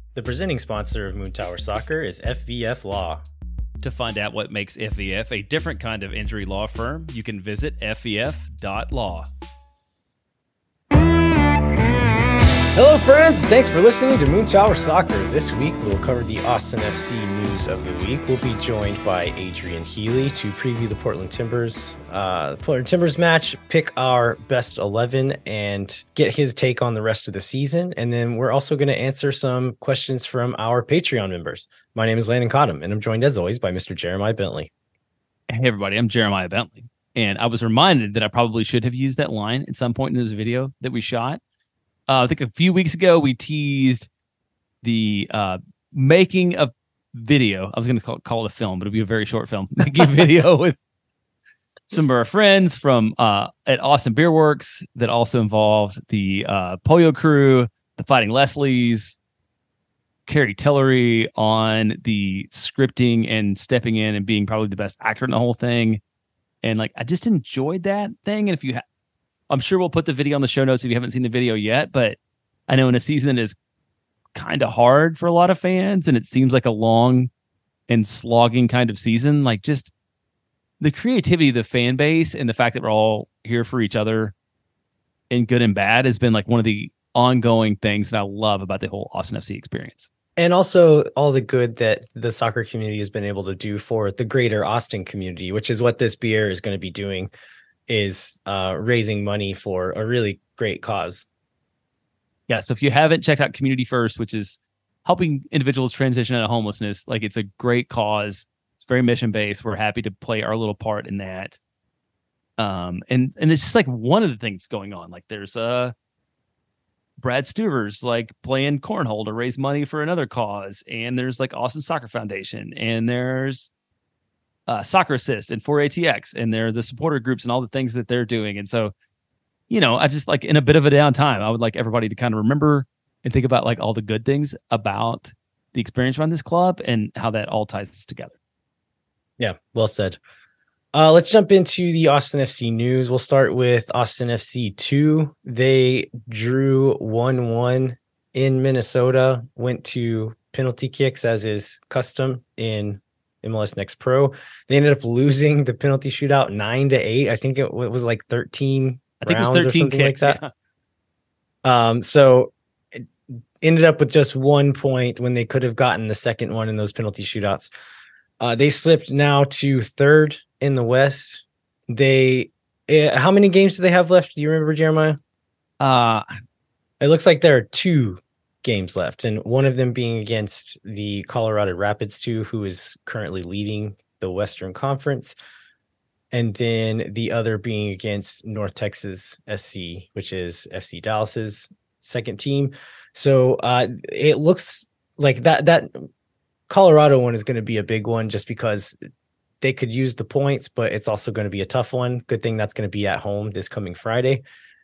The presenting sponsor of Moon Tower Soccer is FVF Law. To find out what makes FVF a different kind of injury law firm, you can visit fvf.law. Hello, friends. Thanks for listening to Moon Tower Soccer. This week, we'll cover the Austin FC news of the week. We'll be joined by Adrian Healy to preview the Portland Timbers match, pick our best 11, and get his take on the rest of the season. And then we're also going to answer some questions from our Patreon members. My name is Landon Cottam, and I'm joined, as always, by Mr. Jeremiah Bentley. Hey, everybody. I'm Jeremiah Bentley. And I was reminded that I probably should have used that line at some point in this video that we shot. I think a few weeks ago, we teased the making of video. I was going to call it a film, but it'll be a very short film. Making a video with some of our friends from at Austin Beer Works that also involved the Pollo Crew, the Fighting Leslies, Carrie Tillery on the scripting and stepping in and being probably the best actor in the whole thing. And I just enjoyed that thing. And if you I'm sure we'll put the video on the show notes if you haven't seen the video yet, but I know in a season that is kind of hard for a lot of fans and it seems like a long and slogging kind of season, just the creativity of the fan base and the fact that we're all here for each other in good and bad has been one of the ongoing things that I love about the whole Austin FC experience. And also all the good that the soccer community has been able to do for the greater Austin community, which is what this beer is going to be doing, is raising money for a really great cause. Yeah, so if you haven't checked out Community First, which is helping individuals transition out of homelessness, it's a great cause. It's very mission-based. We're happy to play our little part in that. And it's just one of the things going on. There's Brad Stuvers playing cornhole to raise money for another cause, and there's Austin Soccer Foundation, and there's Soccer Assist and 4ATX, and they're the supporter groups and all the things that they're doing. And so, I just in a bit of a downtime, I would like everybody to kind of remember and think about all the good things about the experience around this club and how that all ties us together. Yeah, well said. Let's jump into the Austin FC news. We'll start with Austin FC 2. They drew 1-1 in Minnesota, went to penalty kicks as is custom in MLS Next Pro. They ended up losing the penalty shootout 9-8. I think it was 13 rounds or something kicks, like that. Yeah. So it ended up with just 1 point when they could have gotten the second one in those penalty shootouts. They slipped now to third in the West. How many games do they have left? Do you remember, Jeremiah? It looks like there are 2 games left, and one of them being against the Colorado Rapids 2, who is currently leading the Western Conference, and then the other being against North Texas SC, which is FC Dallas's second team. So it looks like that Colorado one is going to be a big one just because they could use the points, but it's also going to be a tough one. Good thing that's going to be at home this coming Friday.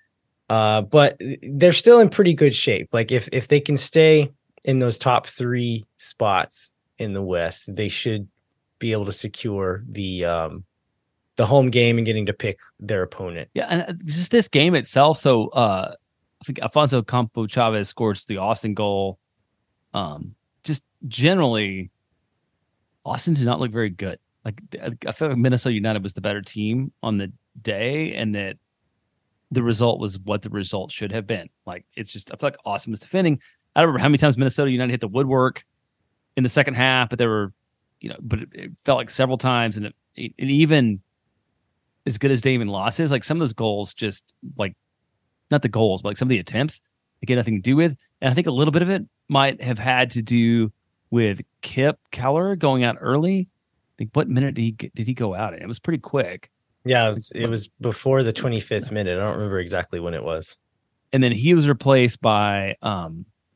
But they're still in pretty good shape. If they can stay in those top 3 spots in the West, they should be able to secure the home game and getting to pick their opponent. Yeah, and just this game itself. So I think Alfonso Campo Chavez scores the Austin goal. Just generally, Austin did not look very good. I feel like Minnesota United was the better team on the day, and that the result was what the result should have been. It's just, I feel like Austin was defending. I don't remember how many times Minnesota United hit the woodwork in the second half, but there were, but it felt like several times, and it even as good as Damien Loss is, some of those goals just not the goals, but some of the attempts they get nothing to do with. And I think a little bit of it might have had to do with Kip Keller going out early. I think what minute did he go out in? It was pretty quick. Yeah, it was before the 25th minute. I don't remember exactly when it was. And then he was replaced by I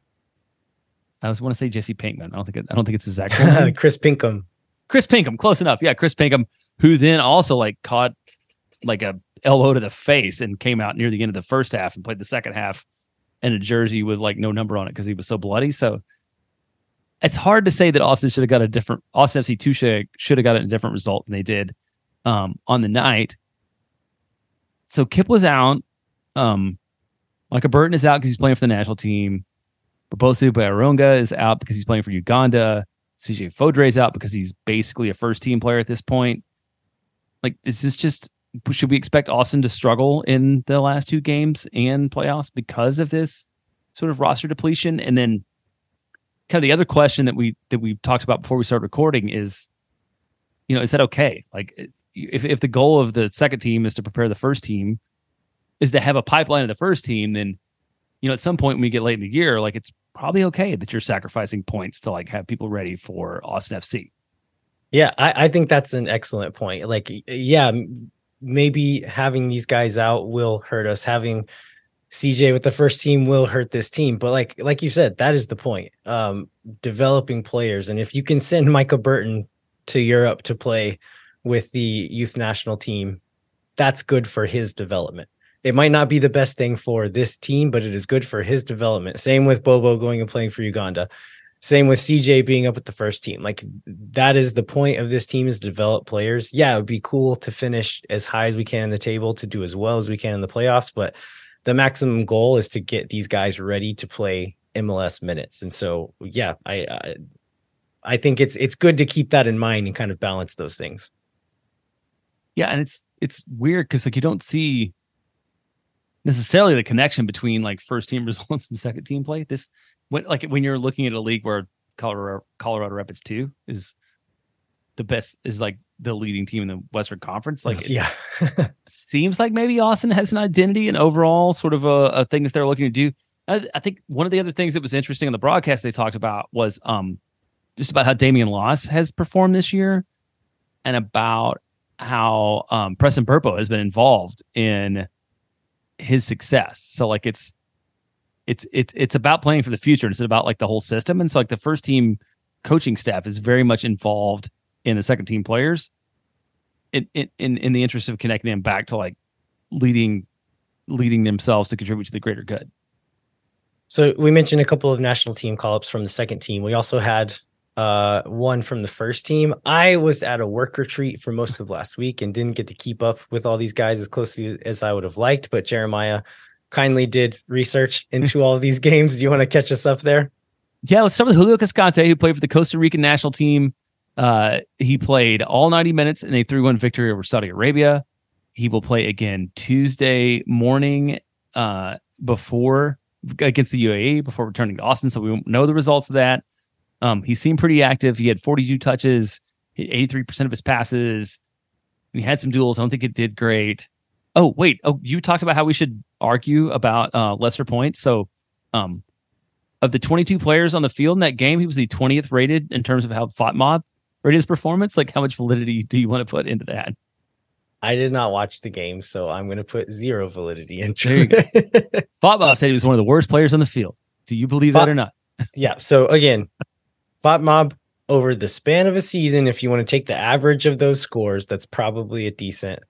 want to say Jesse Pinkman. I don't think it's his exact name. Chris Pinkham. Chris Pinkham, close enough. Yeah, Chris Pinkham, who then also caught a elbow to the face and came out near the end of the first half and played the second half in a jersey with no number on it because he was so bloody. So it's hard to say that Austin FC 2 should have gotten a different result than they did on the night. So Kip was out. Micah Burton is out because he's playing for the national team. Bobosu Bayaronga is out because he's playing for Uganda. CJ Fodre is out because he's basically a first team player at this point. Like, is this just, should we expect Austin to struggle in the last two games and playoffs because of this sort of roster depletion? And then kind of the other question that we talked about before we started recording is, is that okay? Like, if the goal of the second team is to prepare the first team, is to have a pipeline of the first team, then, at some point when we get late in the year, like, it's probably okay that you're sacrificing points to like have people ready for Austin FC. Yeah, I think that's an excellent point. Like, yeah, maybe having these guys out will hurt us. Having CJ with the first team will hurt this team. But like you said, that is the point. Developing players. And if you can send Micah Burton to Europe to play with the youth national team, that's good for his development. It might not be the best thing for this team, but it is good for his development. Same with Bobo going and playing for Uganda. Same with CJ being up with the first team. Like, that is the point of this team, is to develop players. Yeah, it would be cool to finish as high as we can in the table, to do as well as we can in the playoffs, but the maximum goal is to get these guys ready to play MLS minutes. And so, yeah, I think it's good to keep that in mind and kind of balance those things. Yeah, and it's weird because like you don't see necessarily the connection between like first team results and second team play. When you're looking at a league where Colorado Rapids 2 is the best, is like the leading team in the Western Conference, like yeah, seems like maybe Austin has an identity and overall sort of a thing that they're looking to do. I think one of the other things that was interesting on the broadcast they talked about was just about how Damian Loss has performed this year, and about how Preston Burpo has been involved in his success. So like it's about playing for the future. It's about like the whole system. And so like the first team coaching staff is very much involved in the second team players in the interest of connecting them back to like leading themselves to contribute to the greater good. So we mentioned a couple of national team call-ups from the second team. We also had one from the first team. I was at a work retreat for most of last week and didn't get to keep up with all these guys as closely as I would have liked, but Jeremiah kindly did research into all of these games. Do you want to catch us up there? Yeah, let's start with Julio Cascante, who played for the Costa Rican national team. He played all 90 minutes in a 3-1 victory over Saudi Arabia. He will play again Tuesday morning before against the UAE before returning to Austin, so we won't know the results of that. He seemed pretty active. He had 42 touches, hit 83% of his passes. He had some duels. I don't think it did great. Oh, wait. Oh, you talked about how we should argue about lesser points. So of the 22 players on the field in that game, he was the 20th rated in terms of how FOTMob rated his performance. Like, how much validity do you want to put into that? I did not watch the game, so I'm going to put zero validity into it. FOTMob said he was one of the worst players on the field. Do you believe that or not? Yeah. So again, FOTMob over the span of a season, if you want to take the average of those scores, that's probably a decent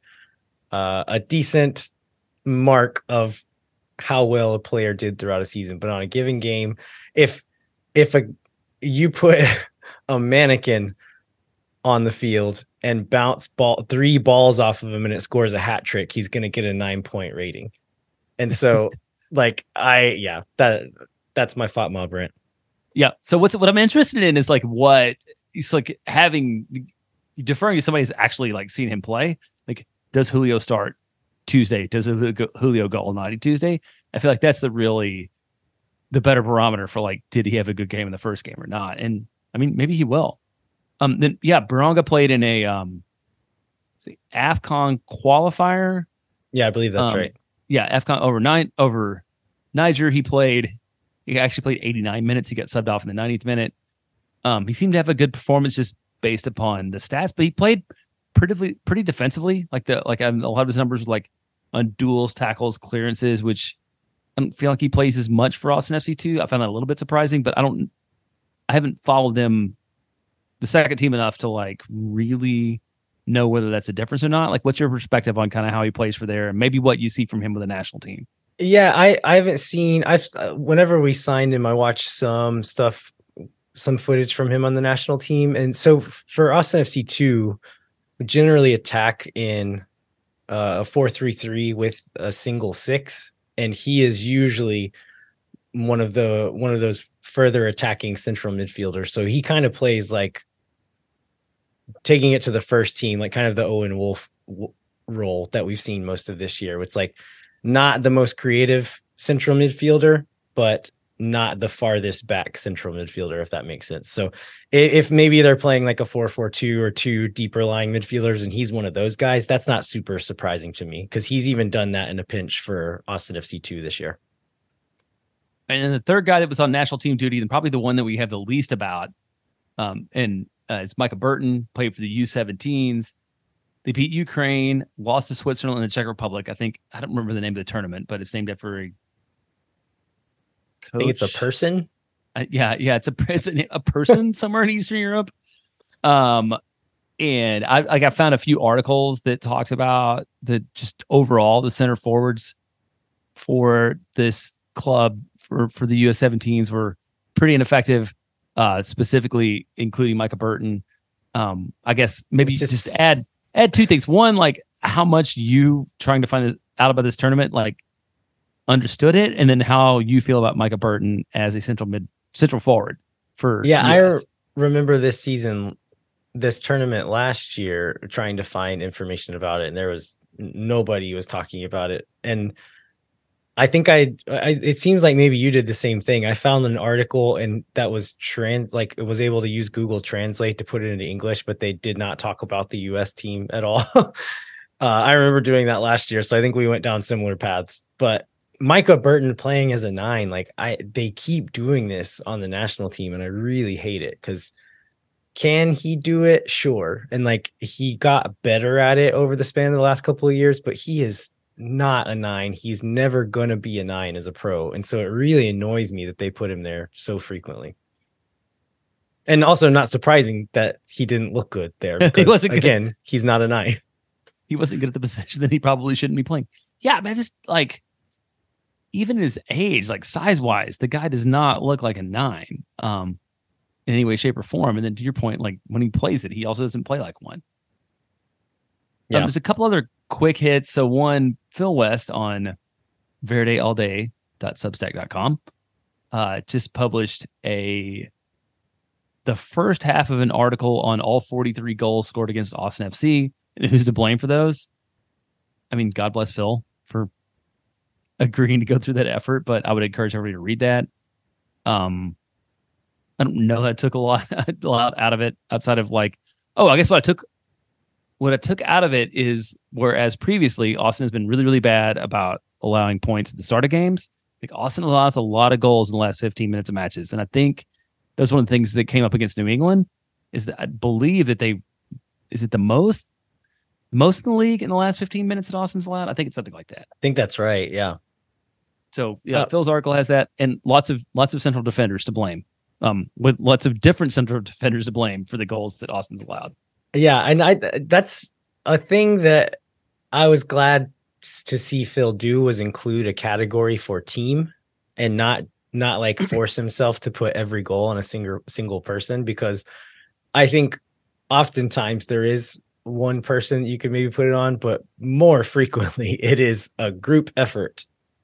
mark of how well a player did throughout a season. But on a given game, if you put a mannequin on the field and bounce 3 balls off of him and it scores a hat trick, he's going to get a 9-point rating. And so that's my FOTMob rant. Yeah. So what I'm interested in is like what it's like deferring to somebody who's actually like seen him play. Like, does Julio start Tuesday? Does Julio go all 90 Tuesday? I feel like that's the better barometer for like, did he have a good game in the first game or not? And I mean, maybe he will. Then Baronga played in a AFCON qualifier. Yeah, I believe that's right. Yeah, AFCON over Niger. He actually played 89 minutes. He got subbed off in the 90th minute. He seemed to have a good performance just based upon the stats, but he played pretty defensively. Like a lot of his numbers were like on duels, tackles, clearances, which I don't feel like he plays as much for Austin FC2. I found that a little bit surprising, but I haven't followed them, the second team, enough to like really know whether that's a difference or not. Like, what's your perspective on kind of how he plays for there, and maybe what you see from him with the national team? Yeah, I haven't seen. Whenever we signed him, I watched some footage from him on the national team, and so for Austin FC2, we generally attack in a 4-3-3 with a single 6, and he is usually one of those further attacking central midfielder. So he kind of plays like taking it to the first team, like kind of the Owen Wolf role that we've seen most of this year. It's like not the most creative central midfielder, but not the farthest back central midfielder, if that makes sense. So if maybe they're playing like a 4-4-2 or two deeper lying midfielders and he's one of those guys, that's not super surprising to me because he's even done that in a pinch for Austin FC 2 this year. And then the third guy that was on national team duty, and probably the one that we have the least about, it's Micah Burton, played for the U17s. They beat Ukraine, lost to Switzerland and the Czech Republic. I don't remember the name of the tournament, but it's named after a coach. I think it's a person. It's a person somewhere in Eastern Europe. And I found a few articles that talked about the just overall the center forwards for this club for the US17s were pretty ineffective, specifically including Micah Burton. I guess maybe just add two things. One, like how much you trying to find out about this tournament, like understood it, and then how you feel about Micah Burton as a central forward for US. I remember this tournament last year trying to find information about it, and there was nobody was talking about it. And I think it seems like maybe you did the same thing. I found an article and that was it was able to use Google Translate to put it into English, but they did not talk about the US team at all. I remember doing that last year. So I think we went down similar paths, but Micah Burton playing as a 9, they keep doing this on the national team and I really hate it because can he do it? Sure. And he got better at it over the span of the last couple of years, but he is not a 9. He's never going to be a 9 as a pro. And so it really annoys me that they put him there so frequently. And also not surprising that he didn't look good there. Because, again, he's not a 9. He wasn't good at the position that he probably shouldn't be playing. Yeah, man, just even his age, size wise, the guy does not look like a 9 in any way, shape, or form. And then to your point, when he plays it, he also doesn't play like one. Yeah. There's a couple other quick hits. So one, Phil West on verdeallday.substack.com just published the first half of an article on all 43 goals scored against Austin FC and who's to blame for those. I mean, God bless Phil for agreeing to go through that effort, but I would encourage everybody to read that. I don't know that I took a lot out of it outside of I guess what I took out of it is, whereas previously Austin has been really, really bad about allowing points at the start of games, Austin allows a lot of goals in the last 15 minutes of matches. And I think that's one of the things that came up against New England is that I believe that is it the most in the league in the last 15 minutes that Austin's allowed? I think it's something like that. I think that's right. Yeah. So Phil's article has that, and lots of central defenders to blame, with lots of different central defenders to blame for the goals that Austin's allowed. Yeah, and that's a thing that I was glad to see Phil do, was include a category for team and not force himself to put every goal on a single person, because I think oftentimes there is one person you could maybe put it on, but more frequently it is a group effort.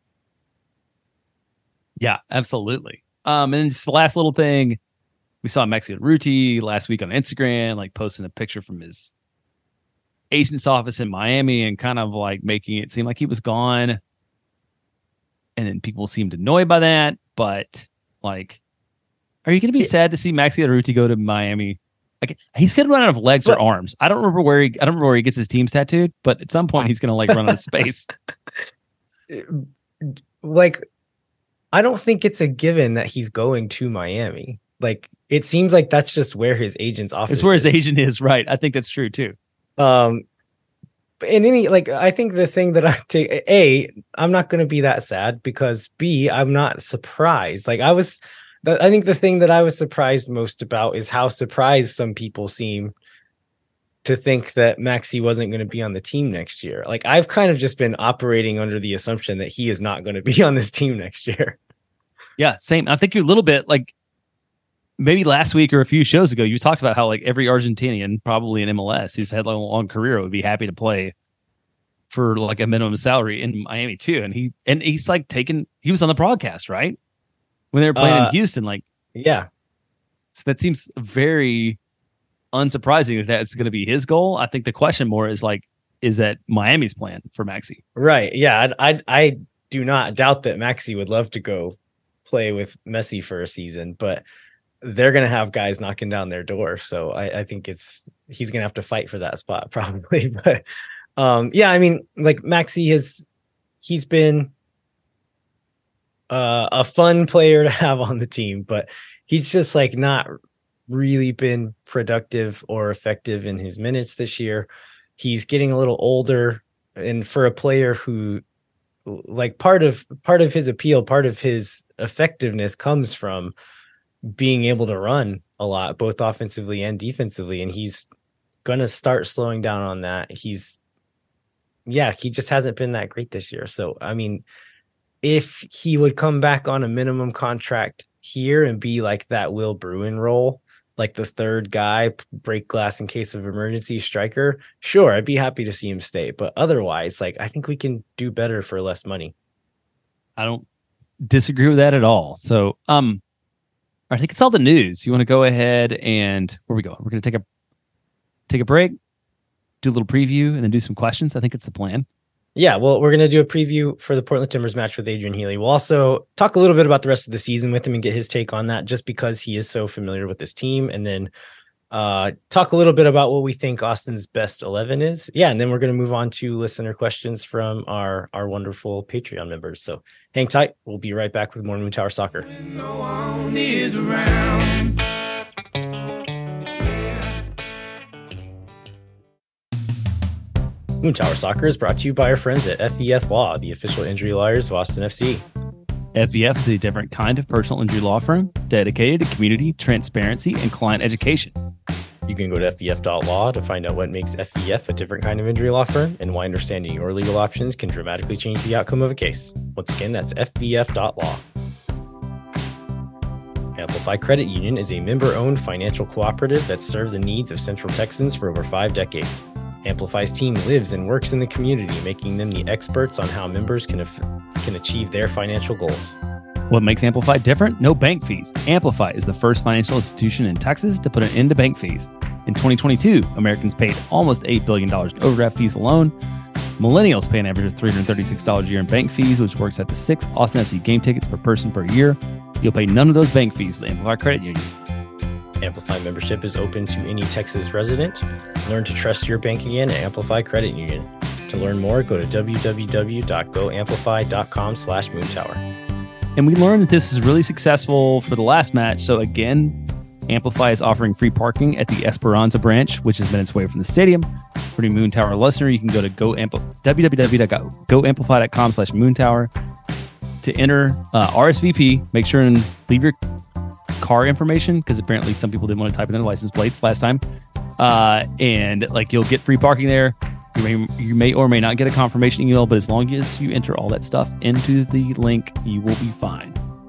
Yeah, absolutely. And then just the last little thing, we saw Maxi Urruti last week on Instagram, posting a picture from his agent's office in Miami and kind of making it seem like he was gone. And then people seemed annoyed by that. But are you going to be sad to see Maxi Urruti go to Miami? He's going to run out of legs or arms. I don't remember where he gets his teams tattooed, but at some point he's going to run out of space. I don't think it's a given that he's going to Miami. It seems like that's just where his agent's office is. It's where his agent is, right? I think that's true too. I think the thing that I take, I'm not going to be that sad, because B, I'm not surprised. I think the thing that I was surprised most about is how surprised some people seem to think that Maxi wasn't going to be on the team next year. I've kind of just been operating under the assumption that he is not going to be on this team next year. Yeah, same. I think you're a little bit maybe last week or a few shows ago, you talked about how every Argentinian, probably in MLS, who's had a long career, would be happy to play for a minimum salary in Miami too. And he's he was on the broadcast, right? When they were playing in Houston, Yeah. So that seems very unsurprising that that's going to be his goal. I think the question more is like, is that Miami's plan for Maxey? Right. Yeah. I do not doubt that Maxey would love to go play with Messi for a season, but they're going to have guys knocking down their door. So I think he's going to have to fight for that spot probably. But yeah, I mean, like Maxey he's been a fun player to have on the team, but he's just like not really been productive or effective in his minutes this year. He's getting a little older, and for a player who, like, part of his appeal, part of his effectiveness comes from being able to run a lot, both offensively and defensively, and he's gonna start slowing down on that. He just hasn't been that great this year. So I mean, if he would come back on a minimum contract here and be like that Will Bruin role, like the third guy, break glass in case of emergency striker, sure, I'd be happy to see him stay. But otherwise, like, I think we can do better for less money. I don't disagree with that at all. So, I think it's all the news. You want to go ahead and where we go? We're going to take a break, do a little preview, and then do some questions. I think it's the plan. Yeah, well, we're going to do a preview for the Portland Timbers match with Adrian Healy. We'll also talk a little bit about the rest of the season with him and get his take on that, just because he is so familiar with this team. And then talk a little bit about what we think Austin's best 11 is. Yeah, and then we're going to move on to listener questions from our wonderful Patreon members. So hang tight. We'll be right back with more Moon Tower Soccer. When no one is around. Moon Tower Soccer is brought to you by our friends at FEF Law, the official injury lawyers of Austin FC. FEF is a different kind of personal injury law firm dedicated to community, transparency, and client education. You can go to FEF.law to find out what makes FEF a different kind of injury law firm and why understanding your legal options can dramatically change the outcome of a case. Once again, that's FEF.law. Amplify Credit Union is a member-owned financial cooperative that serves the needs of Central Texans for over 5 decades. Amplify's team lives and works in the community, making them the experts on how members can achieve their financial goals. What makes Amplify different? No bank fees. Amplify is the first financial institution in Texas to put an end to bank fees. In 2022, Americans paid almost $8 billion in overdraft fees alone. Millennials pay an average of $336 a year in bank fees, which works out to 6 Austin FC game tickets per person per year. You'll pay none of those bank fees with Amplify Credit Union. Amplify membership is open to any Texas resident. Learn to trust your bank again at Amplify Credit Union. To learn more, go to www.goamplify.com/moontower. And we learned that this is really successful for the last match. So again, Amplify is offering free parking at the Esperanza branch, which is minutes away from the stadium. For any Moon Tower listener, you can go to www.goamplify.com/moontower to enter RSVP. Make sure and leave your car information, because apparently some people didn't want to type in their license plates last time. And like, you'll get free parking there. You may or may not get a confirmation email, but as long as you enter all that stuff into the link, you will be fine.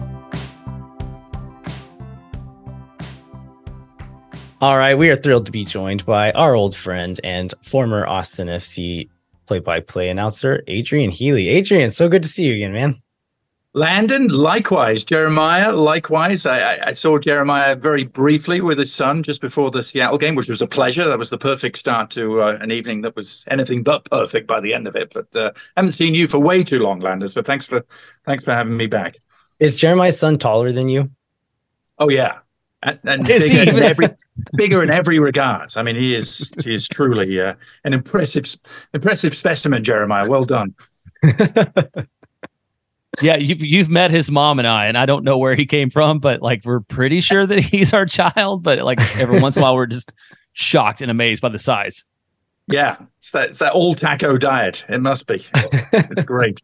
All right, we are thrilled to be joined by our old friend and former Austin FC play-by-play announcer, Adrian Healy. Adrian, so good to see you again, man. Landon, likewise. Jeremiah, likewise. I saw Jeremiah very briefly with his son just before the Seattle game, which was a pleasure. That was the perfect start to an evening that was anything but perfect by the end of it. But I haven't seen you for way too long, Landon. So thanks for having me back. Is Jeremiah's son taller than you? Oh yeah, and bigger in every regard. I mean, he is truly an impressive specimen, Jeremiah. Well done. Yeah, you've met his mom and I don't know where he came from, but like, we're pretty sure that he's our child. But like, every once in a while, we're just shocked and amazed by the size. Yeah, it's that all taco diet. It must be. It's great.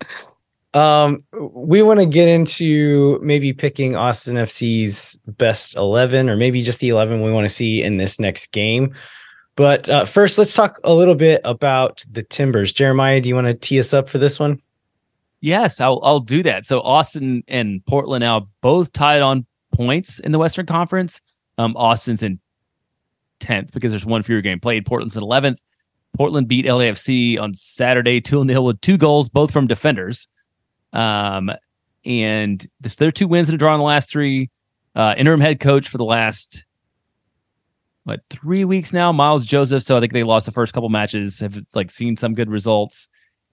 We want to get into maybe picking Austin FC's best 11, or maybe just the 11 we want to see in this next game. But first, let's talk a little bit about the Timbers. Jeremiah, do you want to tee us up for this one? Yes, I'll do that. So Austin and Portland now both tied on points in the Western Conference. Austin's in 10th because there's one fewer game played. Portland's in 11th. Portland beat LAFC on Saturday 2-0 with 2 goals, both from defenders. And they're 2 wins and a draw in the last 3. interim head coach for the last 3 weeks now, Miles Joseph. So I think they lost the first couple matches, have seen some good results.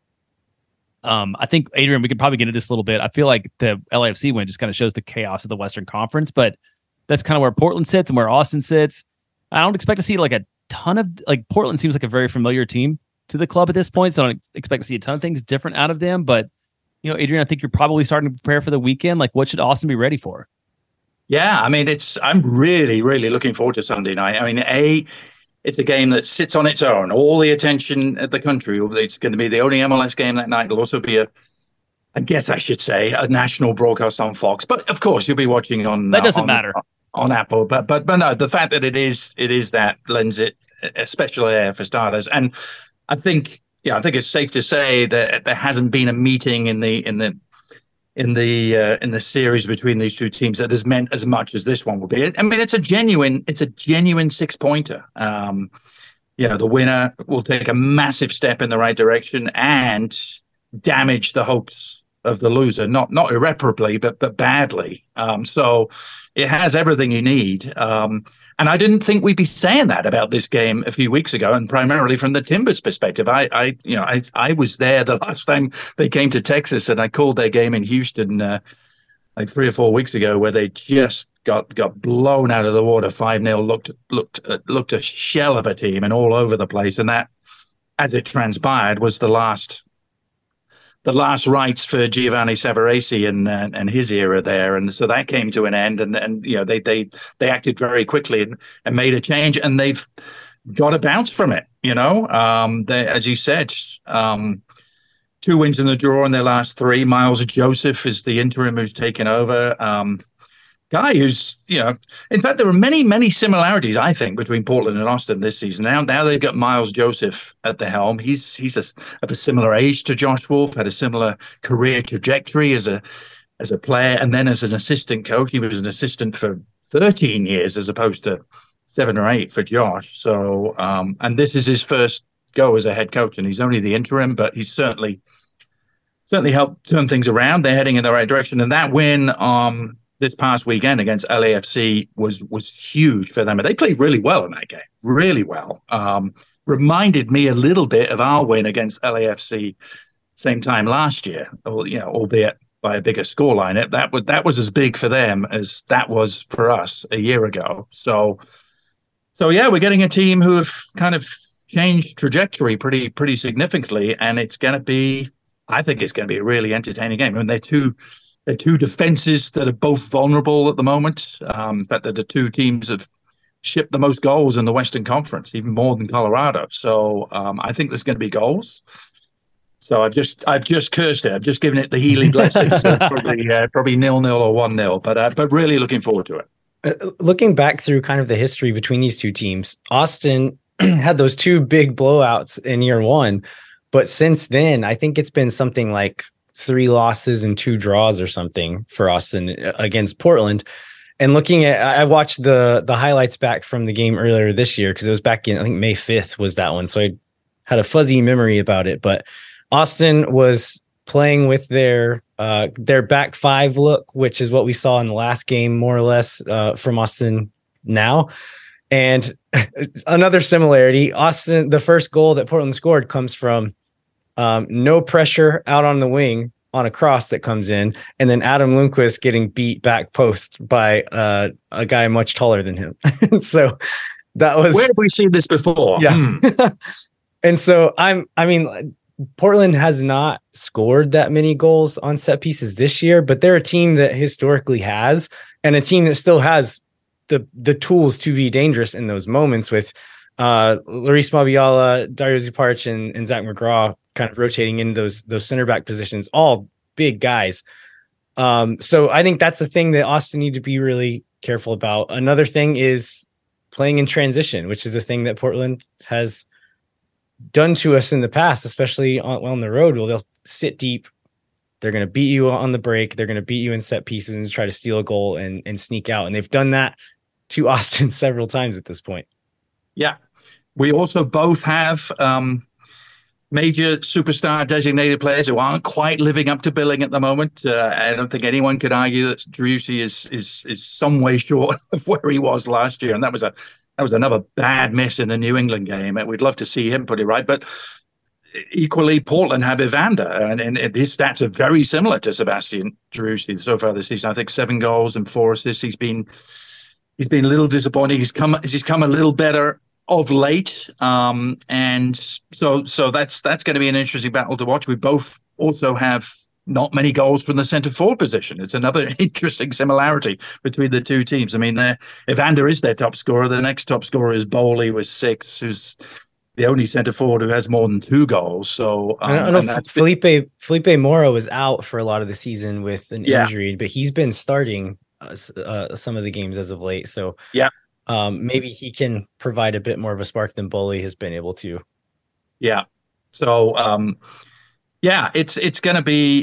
I think, Adrian, we could probably get into this a little bit. I feel like the LAFC win just kind of shows the chaos of the Western Conference, but that's kind of where Portland sits and where Austin sits. I don't expect to see a ton of Portland seems like a very familiar team to the club at this point, so I don't expect to see a ton of things different out of them. But Adrian, I think you're probably starting to prepare for the weekend. What should Austin be ready for? Yeah, I mean, I'm really, really looking forward to Sunday night. I mean, it's a game that sits on its own. All the attention at the country. It's going to be the only MLS game that night. It'll also be I guess I should say, a national broadcast on Fox. But of course, you'll be watching on. That doesn't matter. On Apple. But no, the fact that it is that lends it a special air for starters. And I think it's safe to say that there hasn't been a meeting in the series between these two teams that has meant as much as this one will be. I mean, it's a genuine 6-pointer. The winner will take a massive step in the right direction and damage the hopes of the loser, not irreparably, but badly. So it has everything you need. And I didn't think we'd be saying that about this game a few weeks ago, and primarily from the Timbers perspective. I was there the last time they came to Texas, and I called their game in Houston 3 or 4 weeks ago, where they just got blown out of the water 5-0. Looked a shell of a team and all over the place, and that, as it transpired, was the last rites for Giovanni Savarese and his era there, and so that came to an end. And they acted very quickly and made a change, and they've got a bounce from it. As you said, 2 wins in the draw in their last 3. Miles Joseph is the interim who's taken over. Guy who's, in fact, there are many, many similarities, I think, between Portland and Austin this season. Now they've got Miles Joseph at the helm. He's of a similar age to Josh Wolf, had a similar career trajectory as a player, and then as an assistant coach. He was an assistant for 13 years as opposed to 7 or 8 for Josh. So, and this is his first go as a head coach, and he's only the interim, but he's certainly helped turn things around. They're heading in the right direction, and that win this past weekend against LAFC was huge for them. And they played really well in that game, really well. Reminded me a little bit of our win against LAFC same time last year, albeit by a bigger scoreline. That was as big for them as that was for us a year ago. So yeah, we're getting a team who have kind of changed trajectory pretty significantly, and I think it's going to be a really entertaining game. I mean, they're two defenses that are both vulnerable at the moment. But they're the two teams that have shipped the most goals in the Western Conference, even more than Colorado. So I think there's going to be goals. So I've just cursed it. I've just given it the Healy blessing. So probably 0-0 or 1-0. But really looking forward to it. Looking back through kind of the history between these two teams, Austin had those 2 big blowouts in year 1, but since then I think it's been something like 3 losses and 2 draws or something for Austin against Portland. And I watched the highlights back from the game earlier this year, because it was back in, I think, May 5th was that one. So I had a fuzzy memory about it. But Austin was playing with their back 5 look, which is what we saw in the last game, more or less, from Austin now. And another similarity, Austin, the first goal that Portland scored comes from no pressure out on the wing on a cross that comes in, and then Adam Lundqvist getting beat back post by a guy much taller than him. So that was, where have we seen this before? Yeah. And so Portland has not scored that many goals on set pieces this year, but they're a team that historically has, and a team that still has the tools to be dangerous in those moments, with Luis Mabiala, Dario Zuparch, and Zach McGraw kind of rotating in those center back positions, all big guys. So I think that's a thing that Austin need to be really careful about. Another thing is playing in transition, which is a thing that Portland has done to us in the past, especially on the road. Well, they'll sit deep. They're going to beat you on the break. They're going to beat you in set pieces and try to steal a goal and sneak out. And they've done that to Austin several times at this point. Yeah. We also both have major superstar designated players who aren't quite living up to billing at the moment. I don't think anyone could argue that Driussi is some way short of where he was last year, and that was another bad miss in the New England game. We'd love to see him put it right, but equally, Portland have Evander, and his stats are very similar to Sebastian Driussi so far this season. I think 7 goals and 4 assists. He's been a little disappointing. He's come a little better of late, and so that's going to be an interesting battle to watch. We both also have not many goals from the centre forward position. It's another interesting similarity between the two teams. I mean, Evander is their top scorer. The next top scorer is Bowley with 6, who's the only centre forward who has more than 2 goals. So I know Felipe Mora was out for a lot of the season with an injury, but he's been starting some of the games as of late. So maybe he can provide a bit more of a spark than Bowley has been able to. Yeah. So it's going to be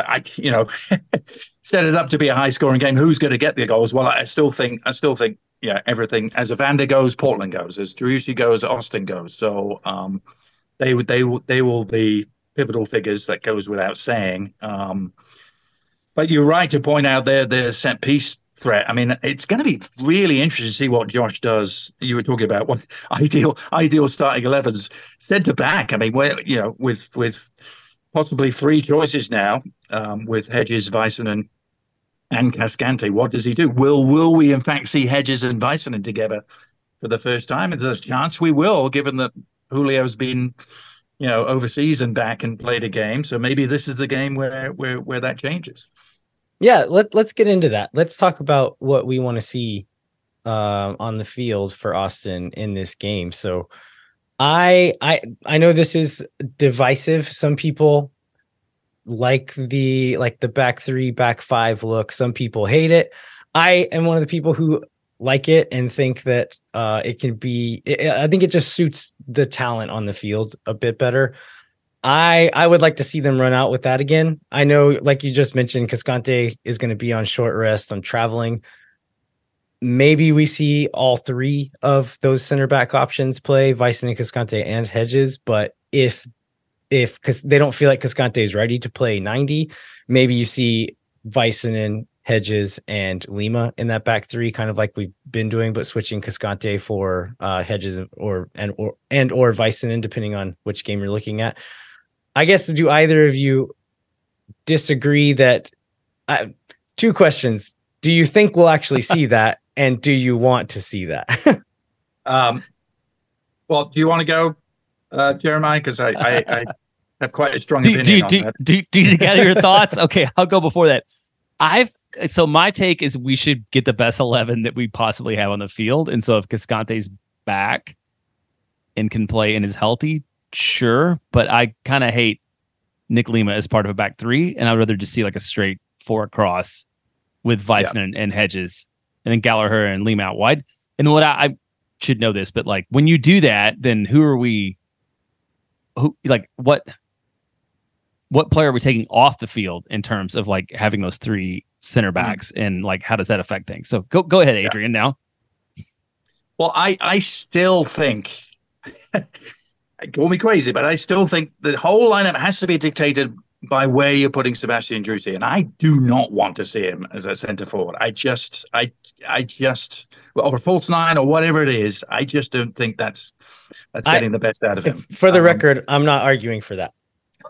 set it up to be a high scoring game. Who's going to get the goals? Well, I still think everything as Evander goes, Portland goes, as Driussi goes, Austin goes. So they will be pivotal figures. That goes without saying. But you're right to point out their set piece threat. I mean, it's going to be really interesting to see what Josh does. You were talking about what ideal starting 11s centre back. I mean, with possibly 3 choices now, with Hedges, Väisänen, and Cascante. What does he do? Will we in fact see Hedges and Väisänen together for the first time? And there's a chance we will, given that Julio's been, overseas and back and played a game. So maybe this is the game where that changes. Yeah, let's get into that. Let's talk about what we want to see on the field for Austin in this game. So I know this is divisive. Some people like the back 3, back 5 look. Some people hate it. I am one of the people who like it and think that it can be. I think it just suits the talent on the field a bit better. I would like to see them run out with that again. I know, like you just mentioned, Cascante is going to be on short rest, on traveling. Maybe we see all 3 of those center back options play, Väisänen, Cascante, and Hedges. But if because they don't feel like Cascante is ready to play 90, maybe you see Väisänen, Hedges, and Lima in that back 3, kind of like we've been doing, but switching Cascante for Hedges or Väisänen, depending on which game you're looking at. I guess, do either of you disagree that 2 questions. Do you think we'll actually see that? And do you want to see that? Well, do you want to go, Jeremiah? Because I have quite a strong opinion on that. Do you gather your thoughts? Okay, I'll go before that. So my take is we should get the best 11 that we possibly have on the field. And so if Cascante's back and can play and is healthy, sure. But I kind of hate Nick Lima as part of a back 3, and I'd rather just see like a straight 4 across with Väisänen and Hedges, and then Gallagher and Lima out wide. And what I should know this, but like when you do that, then what player are we taking off the field in terms of like having those 3 center backs, and like how does that affect things? So go ahead, Adrian. Now, well, I still think. Call me crazy, but I still think the whole lineup has to be dictated by where you're putting Sebastian Driussi, and I do not want to see him as a centre forward. I just, or a false 9 or whatever it is. I just don't think that's getting the best out of him. For the record, I'm not arguing for that.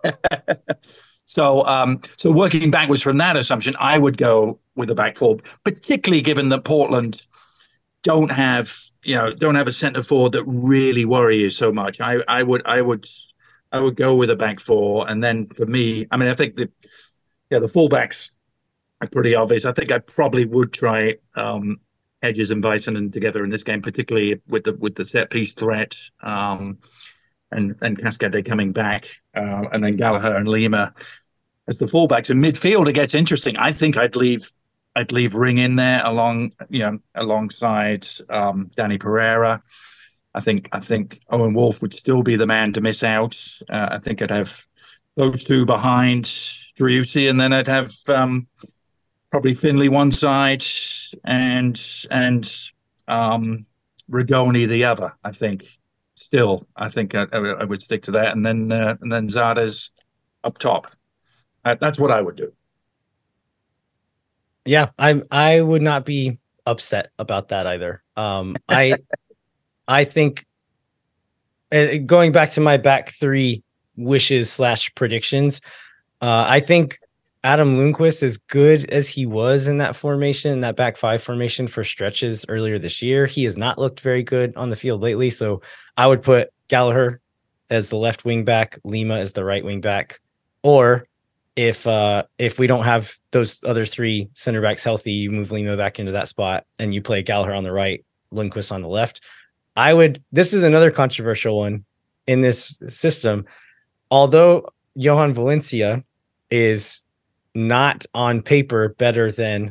So working backwards from that assumption, I would go with a back 4, particularly given that Portland don't have a centre forward that really worry you so much. I would go with a back 4, and then for me, I mean, I think the fullbacks are pretty obvious. I think I probably would try Hedges and Väisänen together in this game, particularly with the set piece threat, and Cascade coming back, and then Gallagher and Lima as the fullbacks. In midfield, it gets interesting. I think I'd leave Ring in there alongside Danny Pereira. I think Owen Wolf would still be the man to miss out. I think I'd have those 2 behind Driussi, and then I'd have probably Finley one side and Rigoni the other. I think Still, I think I would stick to that, and then Zardes up top. That's what I would do. Yeah, I would not be upset about that either. I think going back to my back three wishes / predictions, I think Adam Lundqvist, as good as he was in that formation, that back five formation for stretches earlier this year, he has not looked very good on the field lately. So I would put Gallagher as the left wing back, Lima as the right wing back, or if we don't have those other three center backs healthy, you move Lima back into that spot and you play Gallagher on the right, Lundqvist on the left. This is another controversial one in this system. Although Johan Valencia is not on paper better than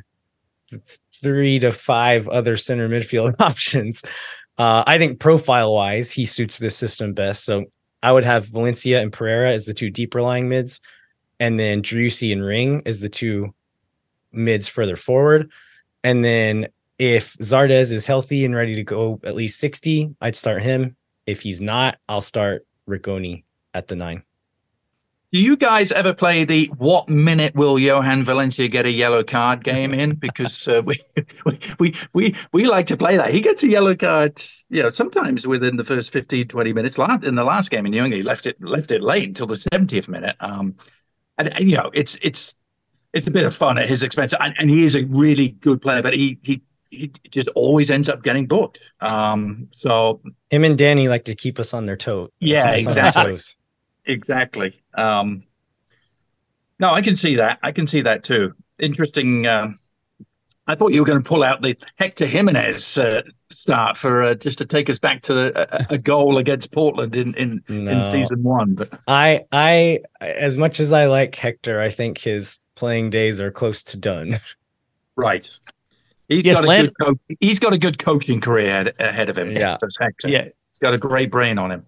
3 to 5 other center midfield options, I think profile wise, he suits this system best. So I would have Valencia and Pereira as the two deeper lying mids, and then Driussi and Ring as the two mids further forward. And then if Zardes is healthy and ready to go at least 60, I'd start him. If he's not, I'll start Rigoni at the 9. Do you guys ever play the what minute will Johan Valencia get a yellow card game in? Because we like to play that. He gets a yellow card, sometimes within the first 15, 20 minutes. In the last game in New England, he left it late until the 70th minute. And it's a bit of fun at his expense. And he is a really good player, but he just always ends up getting booked. So him and Danny like to keep us on their toes. Yeah, exactly. Exactly. No, I can see that. I can see that too. Interesting. I thought you were going to pull out the Hector Jimenez start for just to take us back to a goal against Portland in season 1. But I as much as I like Hector, I think his playing days are close to done. Right. He's got a good coaching career ahead of him. Yeah. Hector. Yeah. He's got a great brain on him.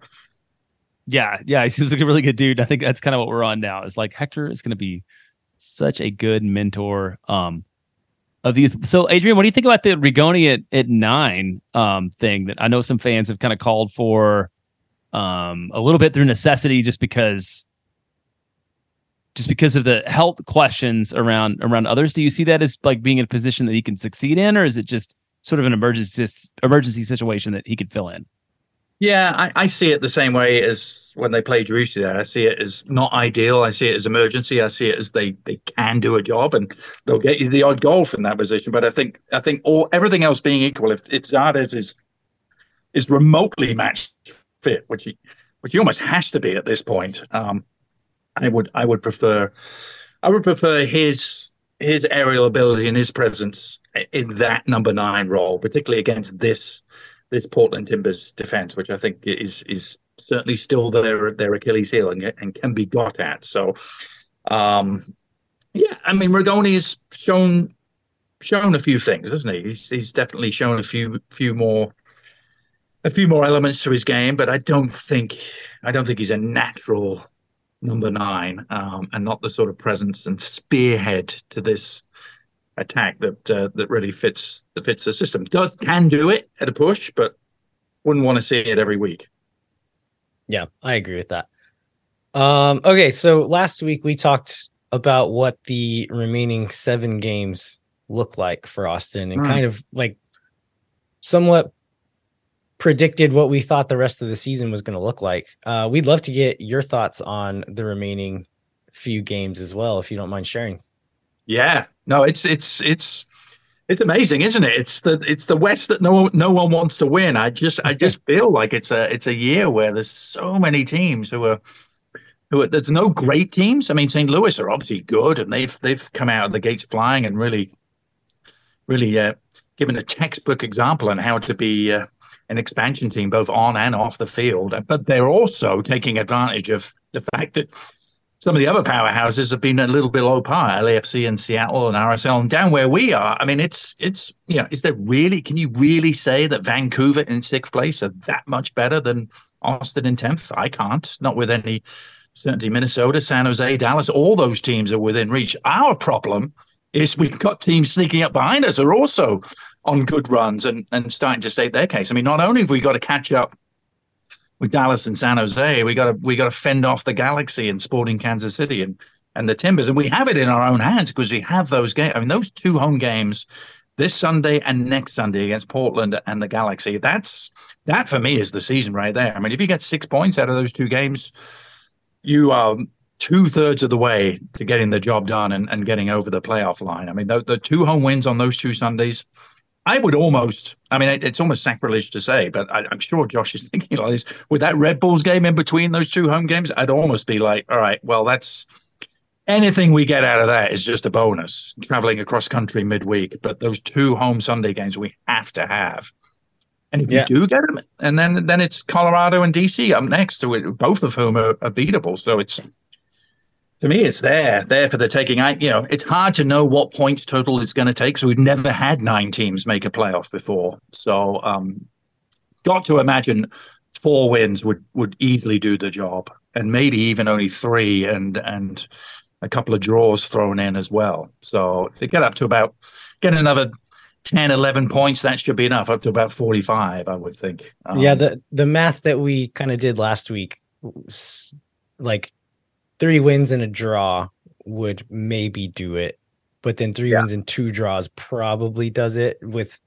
Yeah, he seems like a really good dude. I think that's kind of what we're on now. It's like Hector is going to be such a good mentor of youth. So, Adrian, what do you think about the Rigoni at 9 thing that I know some fans have kind of called for a little bit through necessity, just because of the health questions around others? Do you see that as like being in a position that he can succeed in, or is it just sort of an emergency situation that he could fill in? Yeah, I see it the same way as when they play Driussi there. I see it as not ideal. I see it as emergency. I see it as they can do a job and they'll get you the odd goal from that position. But I think everything else being equal, if Zardes is remotely match fit, which he almost has to be at this point, I would prefer his aerial ability and his presence in that number 9 role, particularly against this Portland Timbers defense, which I think is certainly still their Achilles heel and can be got at. So, Rigoni has shown a few things, hasn't he? He's definitely shown a few more elements to his game, but I don't think he's a natural number 9, and not the sort of presence and spearhead to this attack that really fits the system. Can do it at a push, but wouldn't want to see it every week. Yeah, I agree with that. Okay, so last week we talked about what the remaining 7 games look like for Austin and kind of like somewhat predicted what we thought the rest of the season was going to look like. We'd love to get your thoughts on the remaining few games as well, if you don't mind sharing. Yeah, no, it's amazing, isn't it? It's the West that no one wants to win. I just feel like it's a year where there's so many teams who are there's no great teams. I mean, St. Louis are obviously good, and they've come out of the gates flying and really given a textbook example on how to be an expansion team both on and off the field. But they're also taking advantage of the fact that some of the other powerhouses have been a little below par, LAFC and Seattle and RSL, and down where we are. I mean, is there really, can you really say that Vancouver in 6th place are that much better than Austin in 10th? I can't, not with any certainty. Minnesota, San Jose, Dallas, all those teams are within reach. Our problem is we've got teams sneaking up behind us who are also on good runs and starting to state their case. I mean, not only have we got to catch up with Dallas and San Jose. We got to fend off the Galaxy and Sporting Kansas City and the Timbers, and we have it in our own hands because we have those games. I mean, those 2 home games this Sunday and next Sunday against Portland and the Galaxy. That for me is the season right there. I mean, if you get 6 points out of those 2 games, you are 2/3 of the way to getting the job done and getting over the playoff line. I mean, the 2 home wins on those 2 Sundays, I would almost, I mean, it's almost sacrilege to say, but I'm sure Josh is thinking like this. With that Red Bulls game in between those 2 home games, I'd almost be like, all right, well, that's anything we get out of that is just a bonus, traveling across country midweek. But those 2 home Sunday games we have to have. And if you do get them, and then it's Colorado and DC up next, both of whom are beatable. So it's, to me, it's there for the taking. It's hard to know what points total it's going to take. So we've never had 9 teams make a playoff before. So got to imagine 4 wins would easily do the job, and maybe even only 3 and a couple of draws thrown in as well. So if they get up to get another 10, 11 points, that should be enough, up to about 45, I would think. The math that we kind of did last week, like 3 wins and a draw would maybe do it, but then 3 wins and 2 draws probably does it, with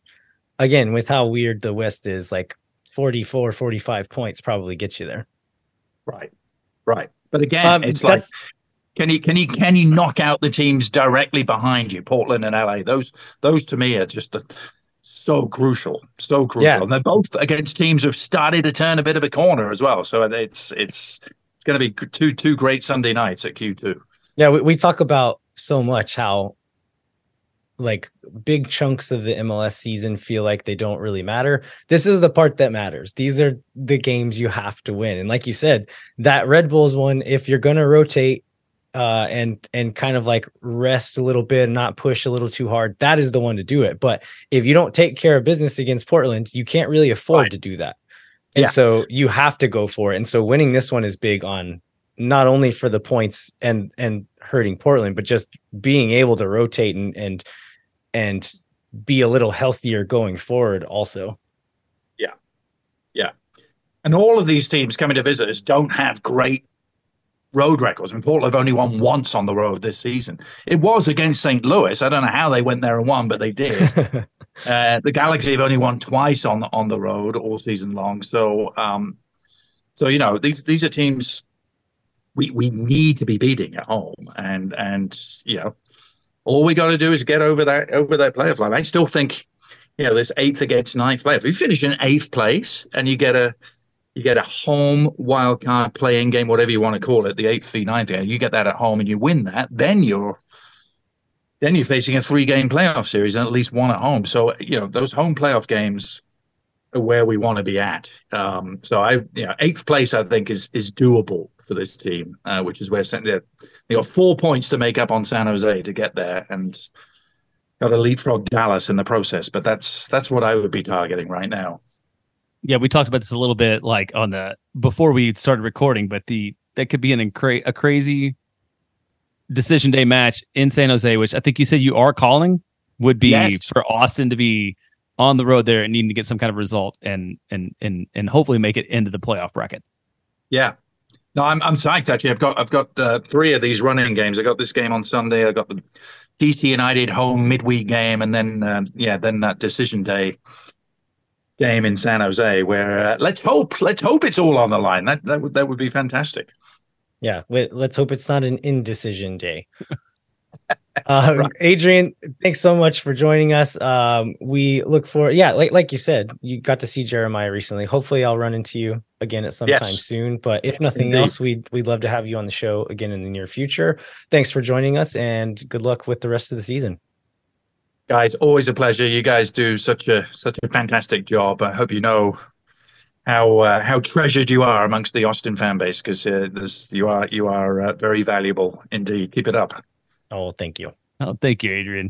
how weird the West is, like 44, 45 points probably gets you there. Right. But again, it's like, can you knock out the teams directly behind you, Portland and LA? Those to me are just so crucial. Yeah. And they're both against teams who've started to turn a bit of a corner as well. So it's going to be two great Sunday nights at Q2. Yeah, we talk about so much how like big chunks of the MLS season feel like they don't really matter. This is the part that matters. These are the games you have to win. And like you said, that Red Bulls one, if you're going to rotate and kind of like rest a little bit and not push a little too hard, that is the one to do it. But if you don't take care of business against Portland, you can't really afford to do that. And so you have to go for it. And so winning this one is big on not only for the points and hurting Portland, but just being able to rotate and be a little healthier going forward also. Yeah. And all of these teams coming to visit us don't have great road records. I mean, Portland have only won once on the road this season. It was against St. Louis. I don't know how they went there and won, but they did. The Galaxy have only won twice on the road all season long. So these are teams we need to be beating at home, and all we got to do is get over that playoff line. I still think this 8th against 9th playoff. If you finish in 8th place and you get a home wildcard playing game, whatever you want to call it, the 8th v 9th game, you get that at home and you win that, then you're facing a 3-game playoff series and at least 1 at home. So, those home playoff games are where we want to be at. So 8th place, I think, is doable for this team, which is where they got 4 points to make up on San Jose to get there, and got to leapfrog Dallas in the process. But that's what I would be targeting right now. Yeah, we talked about this a little bit, like before we started recording, but that could be a crazy decision day match in San Jose, which I think you said you are calling, would be for Austin to be on the road there and needing to get some kind of result and hopefully make it into the playoff bracket. Yeah. No, I'm psyched actually. I've got 3 of these running games. I got this game on Sunday. I got the DC United home midweek game, and then that decision day game in San Jose, where let's hope it's all on the line. That would be fantastic. Yeah, let's hope it's not an indecision day. Right. Adrian, thanks so much for joining us. We look forward. Yeah, like you said, you got to see Jeremiah recently. Hopefully, I'll run into you again at some time soon. But if nothing else, we'd love to have you on the show again in the near future. Thanks for joining us, and good luck with the rest of the season. Guys, always a pleasure. You guys do such a fantastic job. I hope you know how treasured you are amongst the Austin fan base, because you are very valuable indeed. Keep it up. Oh, thank you. Oh, thank you, Adrian.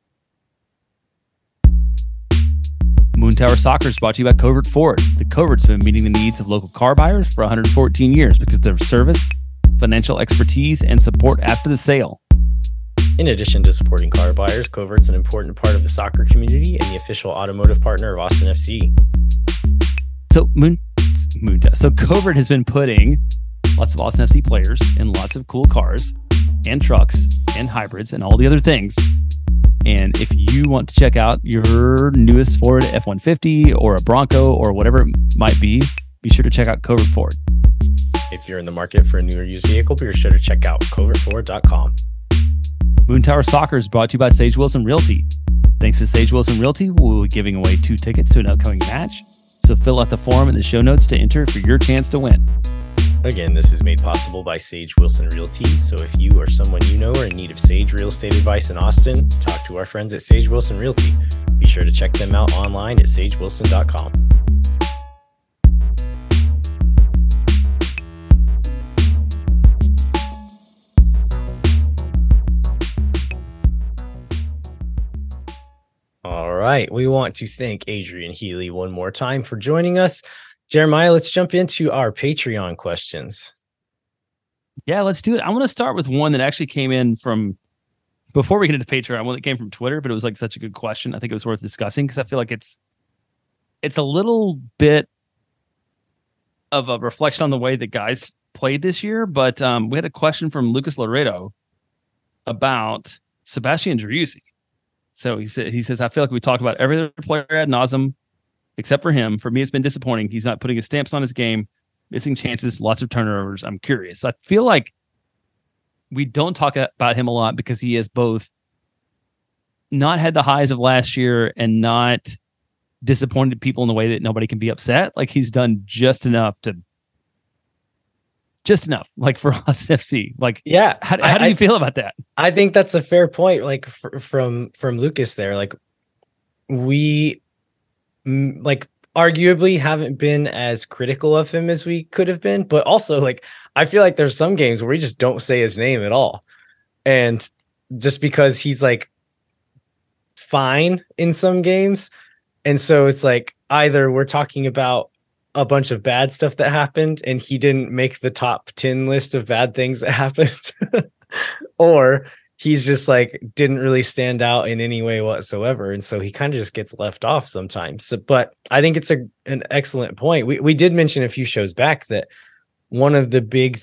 Moon Tower Soccer is brought to you by Covert Ford. The Coverts have been meeting the needs of local car buyers for 114 years because of their service, financial expertise, and support after the sale. In addition to supporting car buyers, Covert's an important part of the soccer community and the official automotive partner of Austin FC. So, Moon, Moon Tower. So Covert has been putting lots of Austin FC players in lots of cool cars and trucks and hybrids and all the other things. And if you want to check out your newest Ford F-150 or a Bronco or whatever it might be sure to check out Covert Ford. If you're in the market for a new or used vehicle, be sure to check out covertford.com. Moon Tower Soccer is brought to you by Sage Wilson Realty. Thanks to Sage Wilson Realty, we'll be giving away 2 tickets to an upcoming match. So fill out the form in the show notes to enter for your chance to win. Again, this is made possible by Sage Wilson Realty. So if you or someone you know are in need of Sage real estate advice in Austin, talk to our friends at Sage Wilson Realty. Be sure to check them out online at sagewilson.com. All right. We want to thank Adrian Healy one more time for joining us. Jeremiah, let's jump into our Patreon questions. Yeah, let's do it. I want to start with one that actually came in from, before we get into Patreon, one that came from Twitter, but it was like such a good question. I think it was worth discussing because I feel like it's a little bit of a reflection on the way that guys played this year. But we had a question from Lucas Laredo about Sebastian Driussi. So he says, I feel like we talked about every other player ad nauseum except for him. For me, it's been disappointing. He's not putting his stamps on his game, missing chances, lots of turnovers. I'm curious. I feel like we don't talk about him a lot because he has both not had the highs of last year and not disappointed people in the way that nobody can be upset. Like he's done just enough, like for Austin FC. Like, yeah, how do you feel about that? I think that's a fair point. Like from Lucas there, like we like arguably haven't been as critical of him as we could have been, but also like I feel like there's some games where we just don't say his name at all, and just because he's like fine in some games, and so it's like either we're talking about a bunch of bad stuff that happened and he didn't make the top 10 list of bad things that happened, or he's just like didn't really stand out in any way whatsoever, and so he kind of just gets left off sometimes. So, but I think it's an excellent point. We did mention a few shows back that one of the big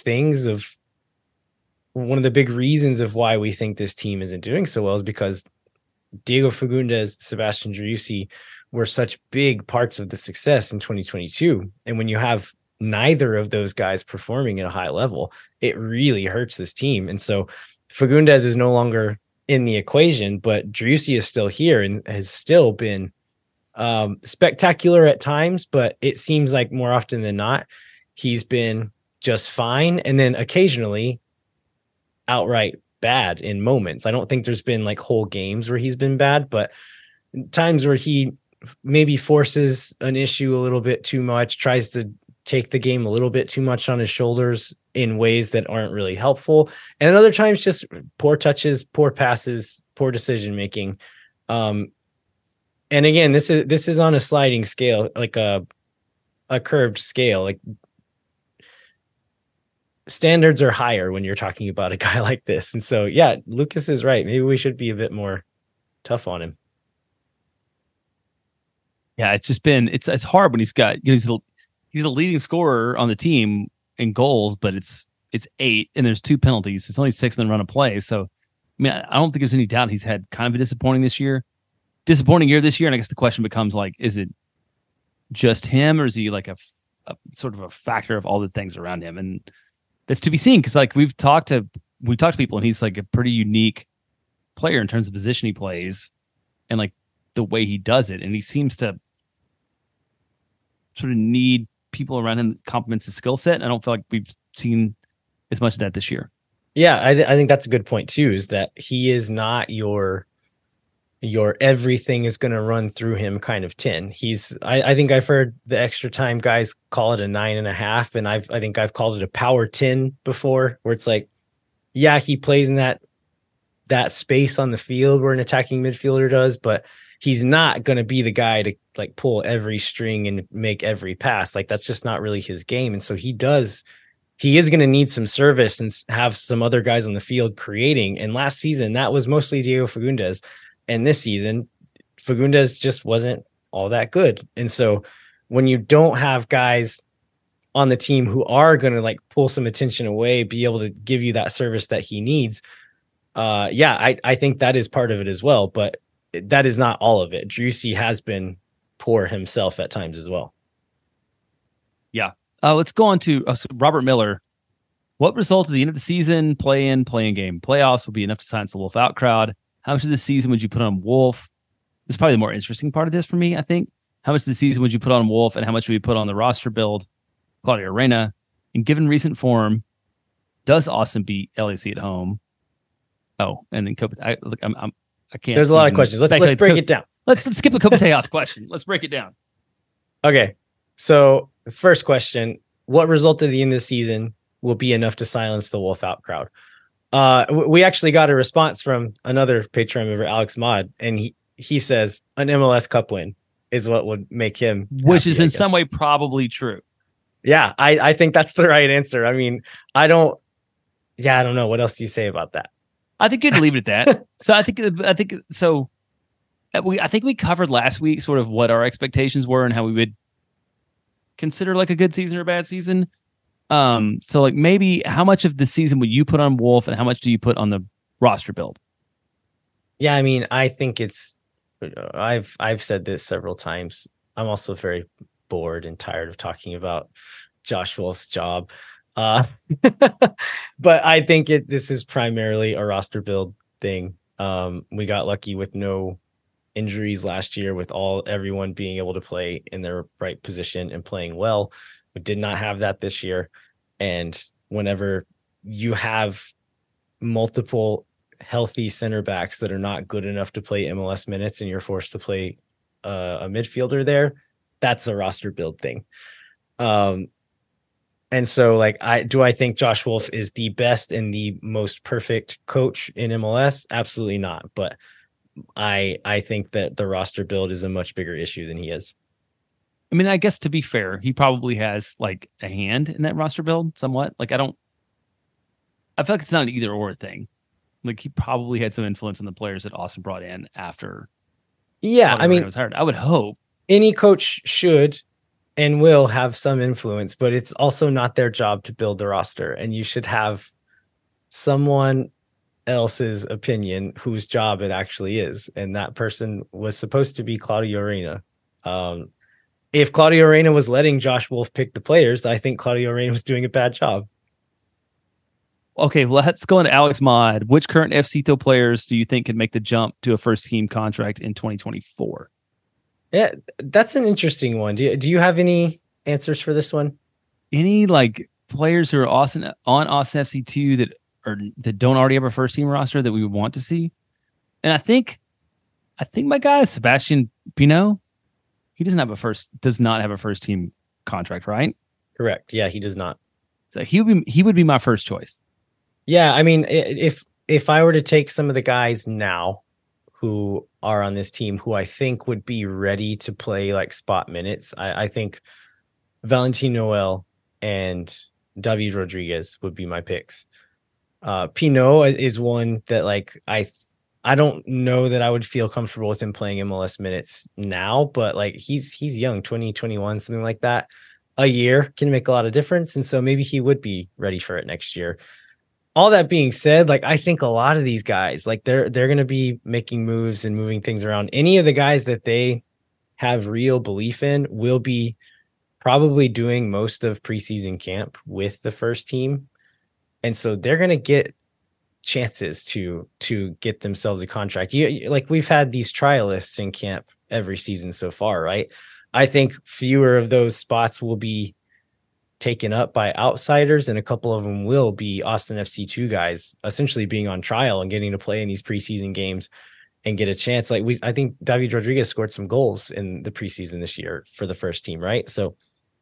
reasons of why we think this team isn't doing so well is because Diego Fagundez, Sebastian Driussi were such big parts of the success in 2022. And when you have neither of those guys performing at a high level, it really hurts this team. And so Fagundez is no longer in the equation, but Driussi is still here and has still been spectacular at times, but it seems like more often than not, he's been just fine. And then occasionally outright bad in moments. I don't think there's been like whole games where he's been bad, but times where he maybe forces an issue a little bit too much, tries to take the game a little bit too much on his shoulders in ways that aren't really helpful. And other times just poor touches, poor passes, poor decision making. And again, this is on a sliding scale, like a curved scale. Like standards are higher when you're talking about a guy like this. And so, yeah, Lucas is right. Maybe we should be a bit more tough on him. Yeah, it's just been it's hard when he's got, you know, he's the leading scorer on the team in goals, but it's 8 and there's 2 penalties. It's only 6 in the run of play. So, I mean, I don't think there's any doubt he's had kind of a disappointing year this year. And I guess the question becomes like, is it just him or is he like a sort of a factor of all the things around him? And that's to be seen because like we've talked to people and he's like a pretty unique player in terms of position he plays and like the way he does it. And he seems to sort of need people around him that complements his skill set. And I don't feel like we've seen as much of that this year. Yeah, I think that's a good point too, is that he is not your everything is going to run through him kind of 10. I think I've heard the extra time guys call it a 9.5. And I think I've called it a power 10 before, where it's like, yeah, he plays in that space on the field where an attacking midfielder does, but he's not going to be the guy to like pull every string and make every pass. Like that's just not really his game. And so he is going to need some service and have some other guys on the field creating. And last season, that was mostly Diego Fagundez. And this season, Fagundez just wasn't all that good. And so when you don't have guys on the team who are going to like pull some attention away, be able to give you that service that he needs. I think that is part of it as well, but that is not all of it. Driussi has been poor himself at times as well. Yeah. Let's go on to Robert Miller. What result at the end of the season, play-in game, playoffs will be enough to silence the Wolf out crowd? How much of the season would you put on Wolf? This is probably the more interesting part of this for me, I think. How much of the season would you put on Wolf, and how much would you put on the roster build, Claudio Reyna? And given recent form, does Austin beat LAC at home? Oh, and then I can't. There's a lot of questions. Let's break it down. Let's skip the Kopitar question. Let's break it down. Okay. So first question, what result at the end of the season will be enough to silence the Wolf out crowd? We actually got a response from another Patreon member, Alex Mod, and he says an MLS Cup win is what would make him which is in some way probably true. Yeah, I think that's the right answer. I mean, I don't know. What else do you say about that? I think you'd leave it at that. So I think so. I think we covered last week sort of what our expectations were and how we would consider like a good season or a bad season. So like maybe how much of the season would you put on Wolf, and how much do you put on the roster build? Yeah, I mean, I think I've said this several times. I'm also very bored and tired of talking about Josh Wolf's job. But I think this is primarily a roster build thing. We got lucky with no injuries last year, with everyone being able to play in their right position and playing well. We did not have that this year. And whenever you have multiple healthy center backs that are not good enough to play MLS minutes and you're forced to play a midfielder there, that's a roster build thing. And so like, I think Josh Wolf is the best and the most perfect coach in MLS? Absolutely not. But I think that the roster build is a much bigger issue than he is. I mean, I guess to be fair, he probably has like a hand in that roster build somewhat. Like I feel like it's not an either or thing. Like he probably had some influence on the players that Austin brought in after. Yeah, I mean, it was hired. I would hope any coach should and will have some influence, but it's also not their job to build the roster, and you should have someone else's opinion whose job it actually is, and that person was supposed to be Claudio Reyna. If Claudio Reyna was letting Josh Wolf pick the players, I think Claudio Reyna was doing a bad job. Okay, let's go into Alex Mod. Which current FCito players do you think can make the jump to a first team contract in 2024? Yeah, that's an interesting one. Do you have any answers for this one? Any like players who are on Austin FC2 that don't already have a first team roster that we would want to see? And I think my guy Sebastian Pino, he does not have a first team contract, right? Correct. Yeah, he does not. So he would be my first choice. Yeah, I mean, if I were to take some of the guys now who are on this team who I think would be ready to play like spot minutes, I think Valentin Noel and David Rodriguez would be my picks. Pinot is one that like I don't know that I would feel comfortable with him playing MLS minutes now, but like he's young, 2021, something like that. A year can make a lot of difference, and so maybe he would be ready for it next year. All that being said, like I think a lot of these guys, like they're going to be making moves and moving things around. Any of the guys that they have real belief in will be probably doing most of preseason camp with the first team. And so they're going to get chances to get themselves a contract. Like we've had these trialists in camp every season so far, right? I think fewer of those spots will be taken up by outsiders, and a couple of them will be Austin FC2 guys essentially being on trial and getting to play in these preseason games and get a chance. Like I think David Rodriguez scored some goals in the preseason this year for the first team, right? So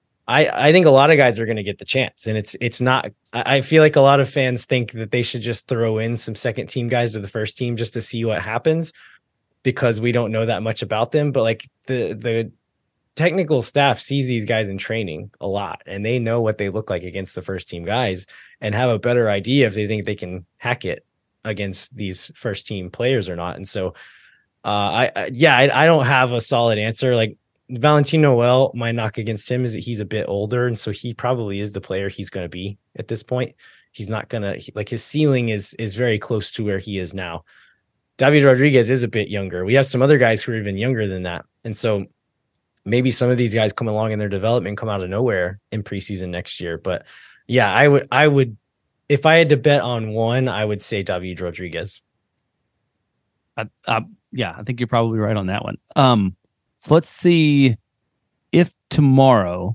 I think a lot of guys are going to get the chance, and it's not. I feel like a lot of fans think that they should just throw in some second team guys to the first team just to see what happens because we don't know that much about them. But like the technical staff sees these guys in training a lot, and they know what they look like against the first team guys and have a better idea if they think they can hack it against these first team players or not. And so I don't have a solid answer. Like Valentino Noel, my knock against him is that he's a bit older, and so he probably is the player he's going to be at this point. He's not going to like his ceiling is very close to where he is now. David Rodriguez is a bit younger. We have some other guys who are even younger than that, and so maybe some of these guys come along in their development, come out of nowhere in preseason next year. But yeah, I would, if I had to bet on one, I would say David Rodriguez. Yeah, I think you're probably right on that one. So let's see if tomorrow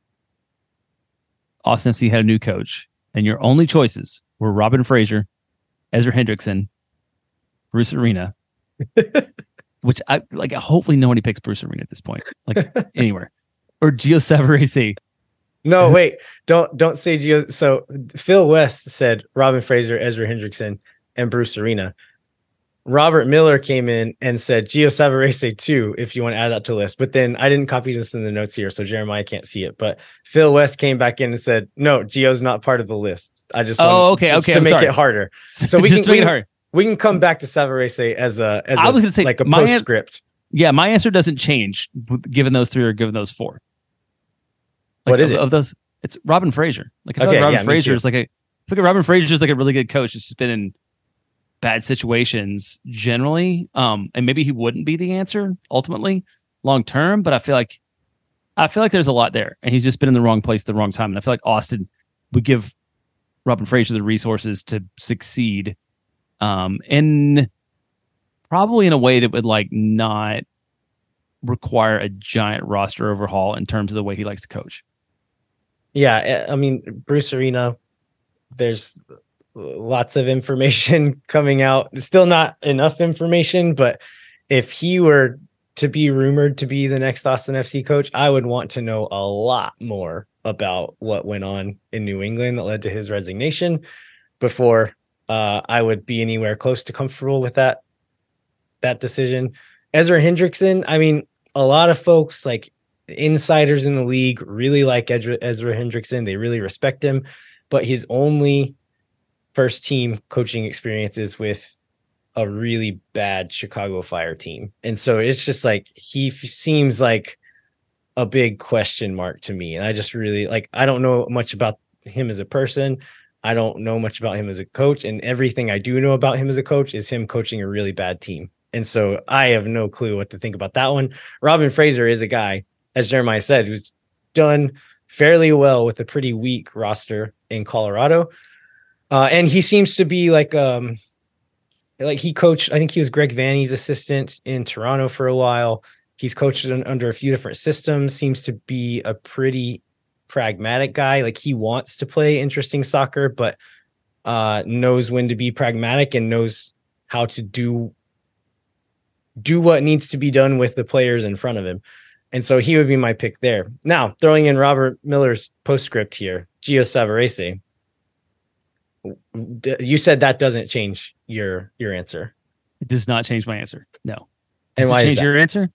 Austin FC had a new coach and your only choices were Robin Fraser, Ezra Hendrickson, Bruce Arena, which I like. Hopefully, nobody picks Bruce Arena at this point, like anywhere, or Gio Savarese. No, wait, don't say Gio. So Phil West said Robin Fraser, Ezra Hendrickson, and Bruce Arena. Robert Miller came in and said Gio Savarese too, if you want to add that to the list. But then I didn't copy this in the notes here, so Jeremiah can't see it. But Phil West came back in and said, no, Gio's not part of the list. I just okay, to make it harder. So we can come back to Savarese as I was gonna say, like a postscript. Yeah, my answer doesn't change given those three or given those four. Like, what is it? Of those, it's Robin Fraser. Like I feel like Robin Fraser is like I feel like Robin Fraser is like a really good coach. It's just been in bad situations generally, and maybe he wouldn't be the answer ultimately long term, but I feel like there's a lot there, and he's just been in the wrong place at the wrong time. And I feel like Austin would give Robin Fraser the resources to succeed, in probably in a way that would like not require a giant roster overhaul in terms of the way he likes to coach. Yeah, I mean, Bruce Arena, there's lots of information coming out. Still not enough information, but if he were to be rumored to be the next Austin FC coach, I would want to know a lot more about what went on in New England that led to his resignation before I would be anywhere close to comfortable with that decision. Ezra Hendrickson, I mean, a lot of folks, like insiders in the league, really like Ezra Hendrickson. They really respect him, but his only first team coaching experiences with a really bad Chicago Fire team. And so it's just like, he seems like a big question mark to me. And I just really like, I don't know much about him as a person. I don't know much about him as a coach, and everything I do know about him as a coach is him coaching a really bad team. And so I have no clue what to think about that one. Robin Fraser is a guy, as Jeremiah said, who's done fairly well with a pretty weak roster in Colorado. And he seems to be like he coached, I think he was Greg Vanney's assistant in Toronto for a while. He's coached under a few different systems, seems to be a pretty pragmatic guy. Like he wants to play interesting soccer, but knows when to be pragmatic and knows how to do what needs to be done with the players in front of him. And so he would be my pick there. Now, throwing in Robert Miller's postscript here, Gio Savarese. You said that doesn't change your answer. It does not change my answer. No. Does and why it change your answer?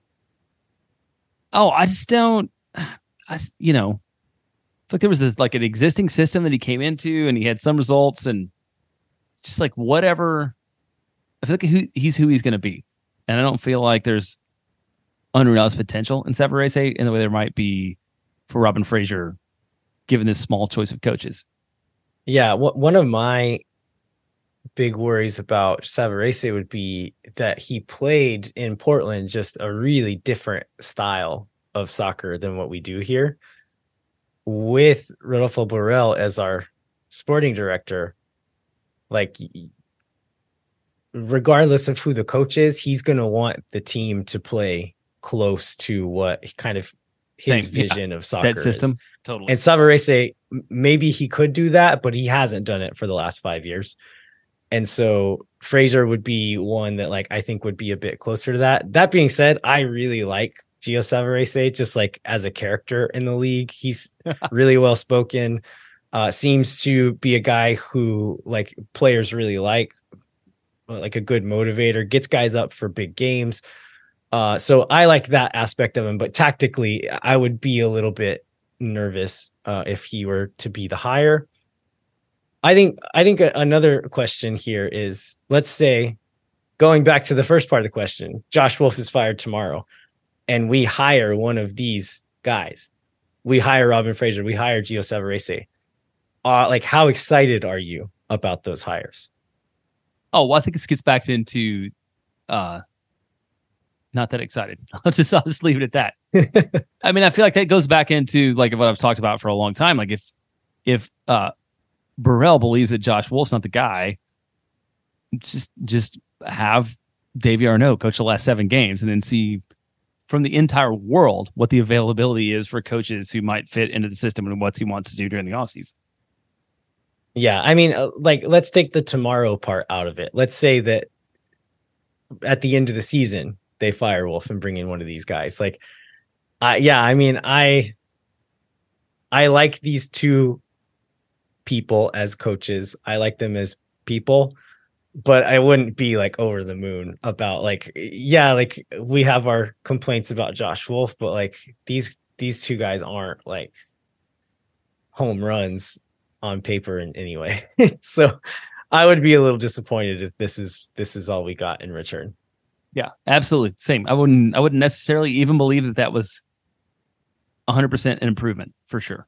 Oh, I just don't. I feel like there was this like an existing system that he came into, and he had some results, and just like whatever. I feel like he's who he's going to be, and I don't feel like there's unrealized potential in Savarese in the way there might be for Robin Fraser, given this small choice of coaches. Yeah, one of my big worries about Savarese would be that he played in Portland just a really different style of soccer than what we do here. With Rodolfo Borrell as our sporting director, like regardless of who the coach is, he's going to want the team to play close to what kind of his vision of soccer that system is. Totally. And Savarese, maybe he could do that, but he hasn't done it for the last 5 years. And so Fraser would be one that like I think would be a bit closer to that. That being said, I really like Gio Savarese just like as a character in the league. He's really well spoken, seems to be a guy who like players really like a good motivator, gets guys up for big games. So I like that aspect of him, but tactically I would be a little bit nervous if he were to be the hire. I think another question here is, let's say, going back to the first part of the question, Josh Wolf is fired tomorrow. and we hire one of these guys. We hire Robin Fraser. We hire Gio Savarese. Like, how excited are you about those hires? Oh, well, I think this gets back into not that excited. I'll just leave it at that. I mean, I feel like that goes back into like what I've talked about for a long time. Like if Burrell believes that Josh Wolf's not the guy, just have Davey Arnaud coach the last 7 games and then see from the entire world what the availability is for coaches who might fit into the system and what he wants to do during the offseason. Yeah, I mean, like, let's take the tomorrow part out of it. Let's say that at the end of the season, they fire Wolf and bring in one of these guys. Like, I mean, I like these two people as coaches. I like them as people, but I wouldn't be like over the moon about like, yeah, like we have our complaints about Josh Wolf, but like these two guys aren't like home runs on paper in any way. So I would be a little disappointed if this is all we got in return. Yeah, absolutely. Same. I wouldn't necessarily even believe that was 100% an improvement for sure.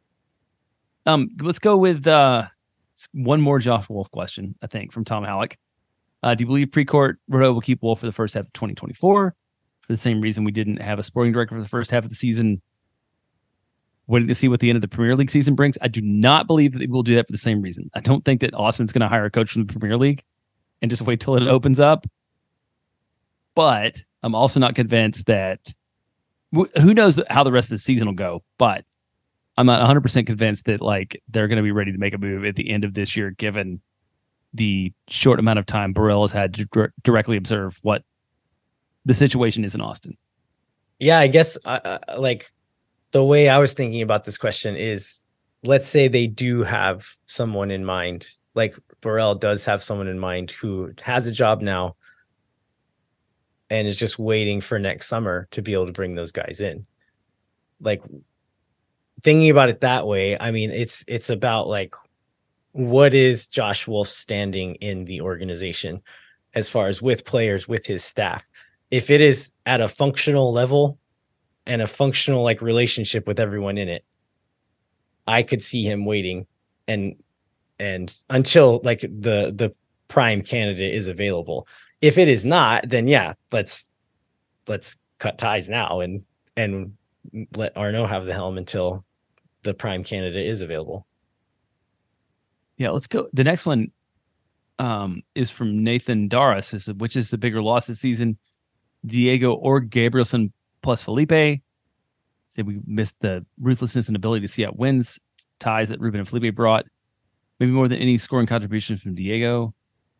Let's go with one more Josh Wolf question, I think, from Tom Halleck. Do you believe Precourt Rodeau will keep Wolf for the first half of 2024? For the same reason we didn't have a sporting director for the first half of the season, waiting to see what the end of the Premier League season brings. I do not believe that they will do that for the same reason. I don't think that Austin's going to hire a coach from the Premier League and just wait till it opens up. But I'm also not convinced that who knows how the rest of the season will go. But I'm not 100% convinced that like they're going to be ready to make a move at the end of this year, given the short amount of time Burrell has had to directly observe what the situation is in Austin. Yeah, I guess like the way I was thinking about this question is, let's say they do have someone in mind, like Burrell does have someone in mind who has a job now and is just waiting for next summer to be able to bring those guys in. Like, thinking about it that way, I mean, it's about like, what is Josh Wolf standing in the organization as far as with players, with his staff? If it is at a functional level and a functional like relationship with everyone in it, I could see him waiting and until like the prime candidate is available. If it is not, then yeah, let's cut ties now and let Arnaud have the helm until the prime candidate is available. Yeah, let's go. The next one is from Nathan Doris. Which is the bigger loss this season, Diego or Gabrielson plus Felipe? Said we missed the ruthlessness and ability to see out wins, ties that Ruben and Felipe brought, maybe more than any scoring contribution from Diego.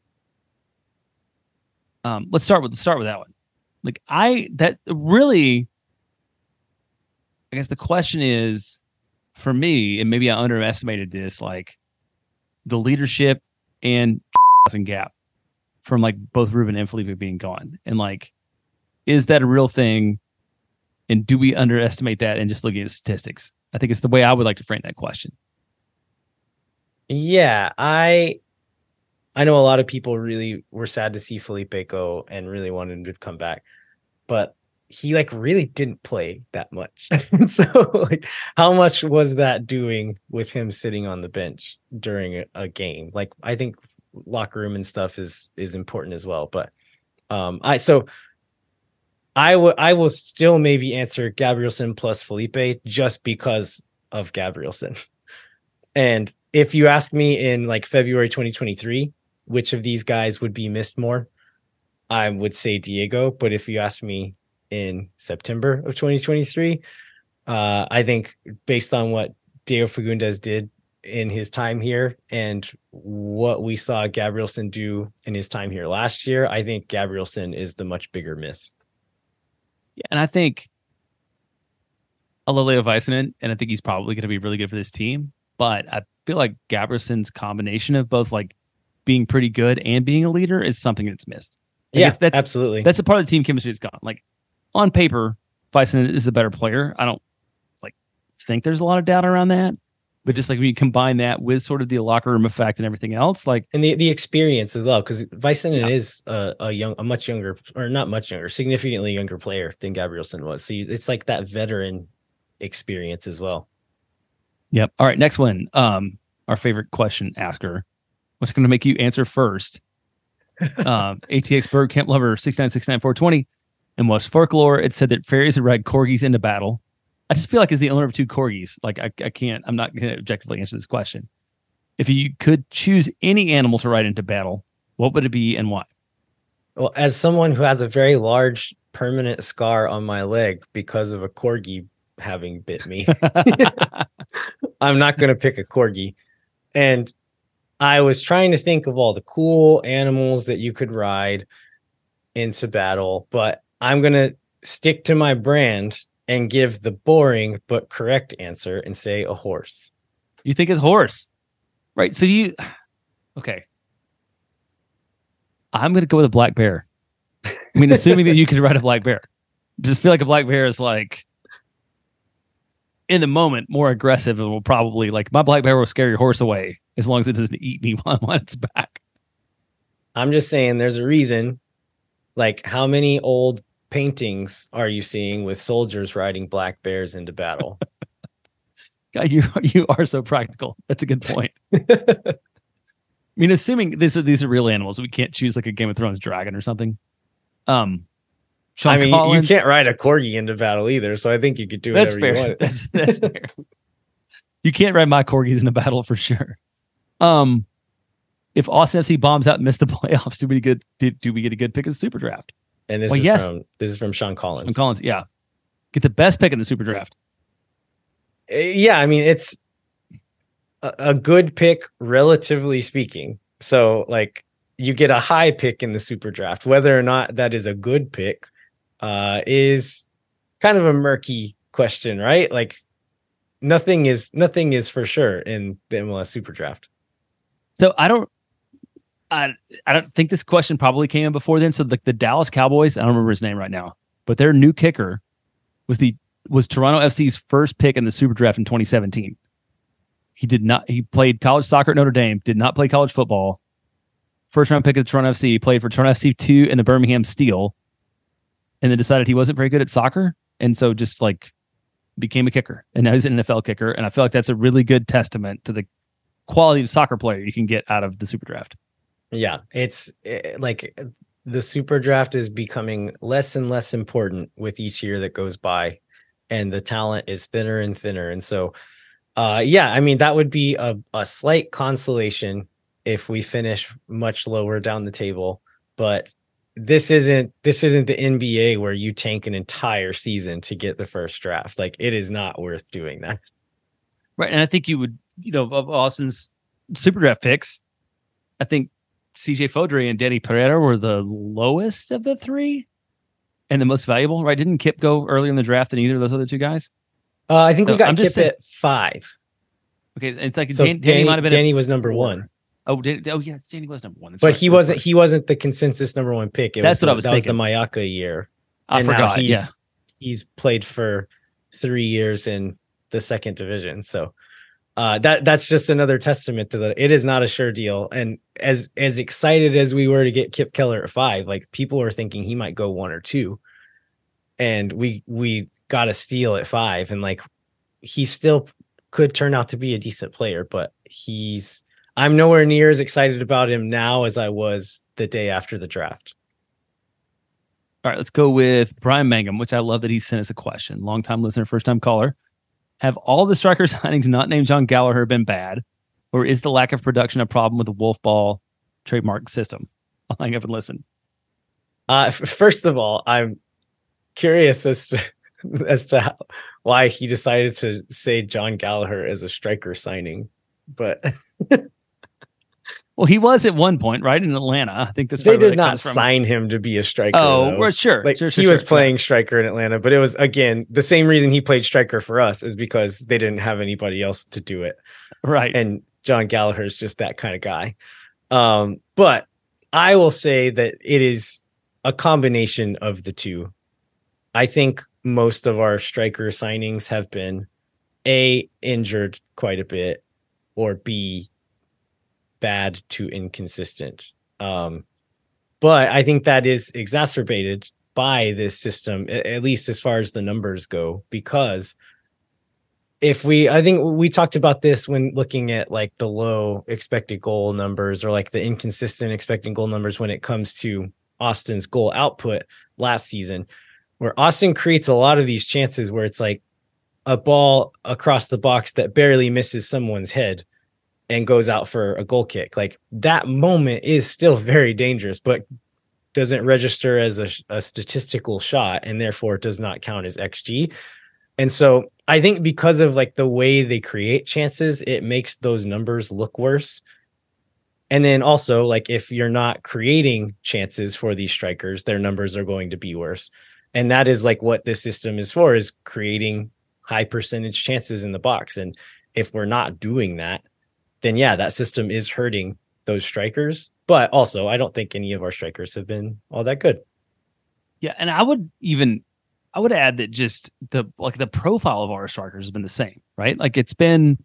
Let's start with that one. Like I guess the question is, for me, and maybe I underestimated this, like the leadership and gap from like both Ruben and Felipe being gone. And like, is that a real thing? And do we underestimate that and just looking at statistics? I think it's the way I would like to frame that question. Yeah, I know a lot of people really were sad to see Felipe go and really wanted him to come back, but he like really didn't play that much. So like, how much was that doing with him sitting on the bench during a game? Like, I think locker room and stuff is important as well. But I will still maybe answer Gabrielson plus Felipe just because of Gabrielson. And if you ask me in like February 2023, which of these guys would be missed more, I would say Diego. But if you ask me in September of 2023, I think based on what Diego Fagundes did in his time here and what we saw Gabrielson do in his time here last year, I think Gabrielson is the much bigger miss. Yeah, and I think I love Leo Väisänen, and I think he's probably going to be really good for this team. But I feel like Gabrielson's combination of both like being pretty good and being a leader is something that's missed. Like Yeah, that's absolutely. That's a part of the team chemistry that's gone. Like on paper, Väisänen is a better player. I don't like think there's a lot of doubt around that. But just like when you combine that with sort of the locker room effect and everything else, like and the experience as well, because Väisänen is a much younger, or not much younger, significantly younger player than Gabrielson was. So it's like that veteran experience as well. Yep. All right, next one. Our favorite question asker. What's going to make you answer first? ATX Berg Camp Lover 6969420 and West Folklore. It said that fairies would ride corgis into battle. I just feel like as the owner of 2 corgis, like I'm not going to objectively answer this question. If you could choose any animal to ride into battle, what would it be and why? Well, as someone who has a very large permanent scar on my leg because of a corgi having bit me, I'm not going to pick a corgi. And I was trying to think of all the cool animals that you could ride into battle, but I'm going to stick to my brand and give the boring but correct answer and say a horse. You think it's horse, right? So okay. I'm going to go with a black bear. I mean, assuming that you could ride a black bear. Just feel like a black bear is like, in the moment, more aggressive and will probably, like, my black bear will scare your horse away as long as it doesn't eat me while I'm on its back. I'm just saying there's a reason. Like, how many old paintings are you seeing with soldiers riding black bears into battle? God, you are so practical. That's a good point. I mean, assuming these are real animals, we can't choose like a Game of Thrones dragon or something. Sean Collins, you can't ride a corgi into battle either, so I think you could do whatever you want. That's fair. You can't ride my corgis into battle for sure. If Austin FC bombs out and miss the playoffs, do we get a good pick in the super draft? And this is from Sean Collins. Sean Collins, yeah. Get the best pick in the super draft. Yeah, I mean, it's a good pick, relatively speaking. So, like, you get a high pick in the super draft. Whether or not that is a good pick is kind of a murky question, right? Like, nothing is for sure in the MLS super draft. So I don't think this question probably came in before then. So the Dallas Cowboys, I don't remember his name right now, but their new kicker was Toronto FC's first pick in the super draft in 2017. He played college soccer at Notre Dame, did not play college football. First round pick of the Toronto FC. He played for Toronto FC 2 and the Birmingham Steel, and then decided he wasn't very good at soccer. And so just like became a kicker. And now he's an NFL kicker. And I feel like that's a really good testament to the quality of soccer player you can get out of the super draft. Yeah, it's like the super draft is becoming less and less important with each year that goes by, and the talent is thinner and thinner. And so, yeah, I mean, that would be a slight consolation if we finish much lower down the table. But this isn't the NBA where you tank an entire season to get the first draft. Like, it is not worth doing that. Right. And I think you would, of Austin's super draft picks, I think CJ Fodry and Danny Pereira were the lowest of the three and the most valuable, right? Didn't Kip go earlier in the draft than either of those other two guys? I think we got Kip at 5. Okay. It's like so Danny might have been. Danny was number 1. Oh, yeah, Danny was number 1. That's but right. he wasn't the consensus number 1 pick. That's what I was thinking. That was the Mayaka year. I forgot. He's played for 3 years in the second division. So that's just another testament to that. It is not a sure deal. And as excited as we were to get Kip Keller at 5, like, people were thinking he might go 1 or 2, and we got a steal at 5, and like, he still could turn out to be a decent player, but I'm nowhere near as excited about him now as I was the day after the draft. All right, let's go with Brian Mangum, which I love that he sent us a question. Longtime listener, first time caller. Have all the striker signings not named John Gallagher been bad, or is the lack of production a problem with the Wolf Ball trademark system? I'll hang up and listen. First of all, I'm curious as to why he decided to say John Gallagher as a striker signing, but well, he was at one point, right, in Atlanta. I think that's they did not sign him to be a striker. Oh, well, sure. Like, he was playing striker in Atlanta, but it was, again, the same reason he played striker for us is because they didn't have anybody else to do it. Right. And John Gallagher is just that kind of guy. But I will say that it is a combination of the two. I think most of our striker signings have been A, injured quite a bit, or B, bad to inconsistent. But I think that is exacerbated by this system, at least as far as the numbers go, because I think we talked about this when looking at like the low expected goal numbers or like the inconsistent expected goal numbers when it comes to Austin's goal output last season, where Austin creates a lot of these chances where it's like a ball across the box that barely misses someone's head and goes out for a goal kick. Like that moment is still very dangerous, but doesn't register as a statistical shot and therefore does not count as XG. And so I think because of like the way they create chances, it makes those numbers look worse. And then also, like, if you're not creating chances for these strikers, their numbers are going to be worse. And that is like what this system is for, is creating high percentage chances in the box. And if we're not doing that, then yeah, that system is hurting those strikers. But also, I don't think any of our strikers have been all that good. Yeah, and I would add that just the profile of our strikers has been the same, right? Like it's been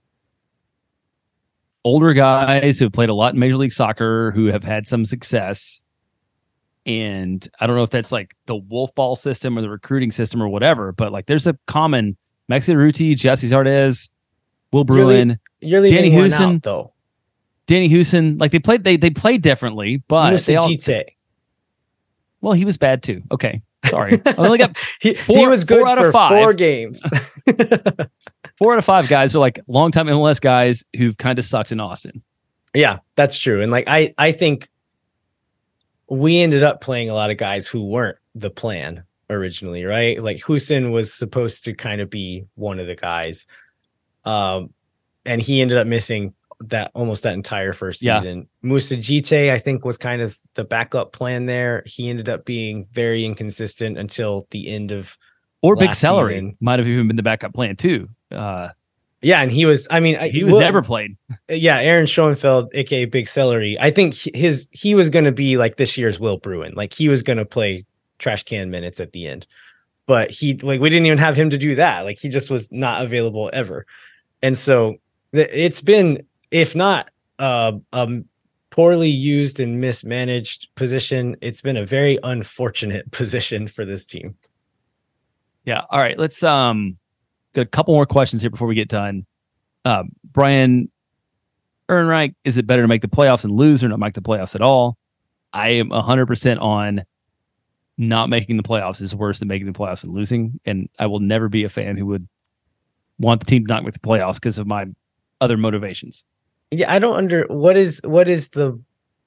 older guys who have played a lot in Major League Soccer who have had some success. And I don't know if that's like the wolf ball system or the recruiting system or whatever, but like there's a common Maxi Urruti, Jesse Zardes, Will Bruin, you're Danny one Houston, out, though. Danny Houston, like they played differently, but they all. Well, he was bad too. Okay, sorry. I only got he was good four out for of 5. 4 games. 4 out of 5 guys are like longtime MLS guys who've kind of sucked in Austin. Yeah, that's true. And like I think we ended up playing a lot of guys who weren't the plan originally, right? Like Houston was supposed to kind of be one of the guys. And he ended up missing almost that entire first season. Moussa Djite, I think, was kind of the backup plan there. He ended up being very inconsistent until the end of Big Celery might have even been the backup plan too. Yeah, and he was. I mean, he was never played. Yeah, Aaron Schoenfeld, aka Big Celery. I think he was going to be like this year's Will Bruin. Like he was going to play trash can minutes at the end, but we didn't even have him to do that. Like he just was not available ever, and so it's been, if not a poorly used and mismanaged position, it's been a very unfortunate position for this team. Yeah. All right. Let's get a couple more questions here before we get done. Brian Ehrenreich, is it better to make the playoffs and lose or not make the playoffs at all? I am 100% on not making the playoffs is worse than making the playoffs and losing. And I will never be a fan who would want the team to not make the playoffs because of my other motivations. Yeah, I don't what is the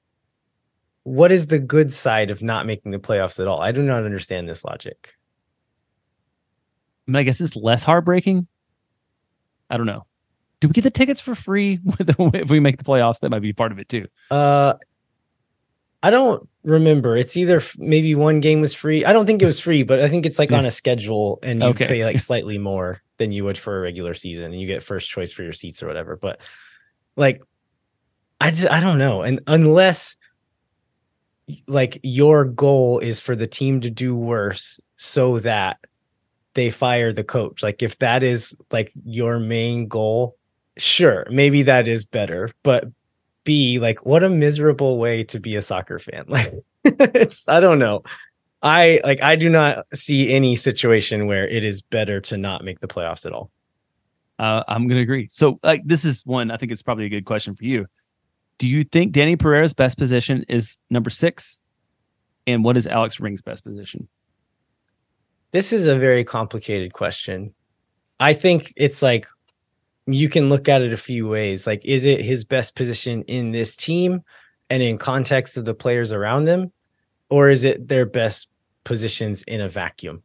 good side of not making the playoffs at all? I do not understand this logic. I mean, I guess it's less heartbreaking. I don't know. Do we get the tickets for free if we make the playoffs? That might be part of it too. I don't remember. It's either maybe one game was free. I don't think it was free, but I think it's like on a schedule and you pay like slightly more than you would for a regular season and you get first choice for your seats or whatever. But like, I don't know. And unless like your goal is for the team to do worse so that they fire the coach, like if that is like your main goal, sure, maybe that is better. But B, like what a miserable way to be a soccer fan. Like I don't know. I do not see any situation where it is better to not make the playoffs at all. I'm going to agree. So this is one, I think it's probably a good question for you. Do you think Danny Pereira's best position is number 6? And what is Alex Ring's best position? This is a very complicated question. I think it's like, you can look at it a few ways. Like, is it his best position in this team and in context of the players around them? Or is it their best positions in a vacuum?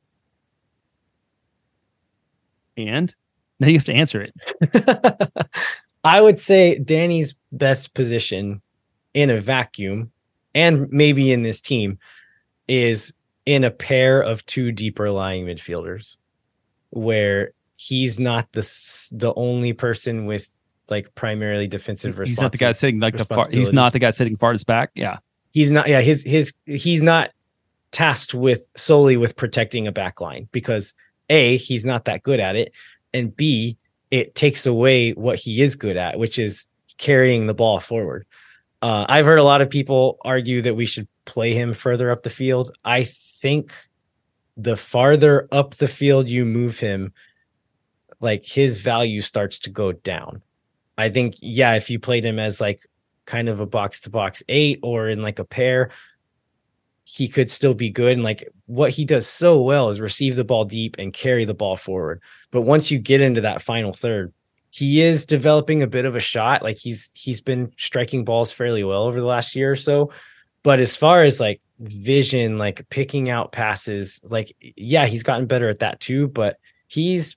And now you have to answer it. I would say Danny's best position in a vacuum, and maybe in this team, is in a pair of 2 deeper lying midfielders, where he's not the only person with like primarily defensive responsibility. He's not the guy sitting like he's not the guy sitting farthest back. Yeah. He's not. Yeah. He's not tasked solely with protecting a back line because A, he's not that good at it. and B, it takes away what he is good at, which is carrying the ball forward. I've heard a lot of people argue that we should play him further up the field. I think the farther up the field you move him, like his value starts to go down. I think, yeah, if you played him as like kind of a box to box 8 or in like a pair, he could still be good. And like what he does so well is receive the ball deep and carry the ball forward. But once you get into that final third, he is developing a bit of a shot. Like he's been striking balls fairly well over the last year or so. But as far as like vision, like picking out passes, like, yeah, he's gotten better at that too. But he's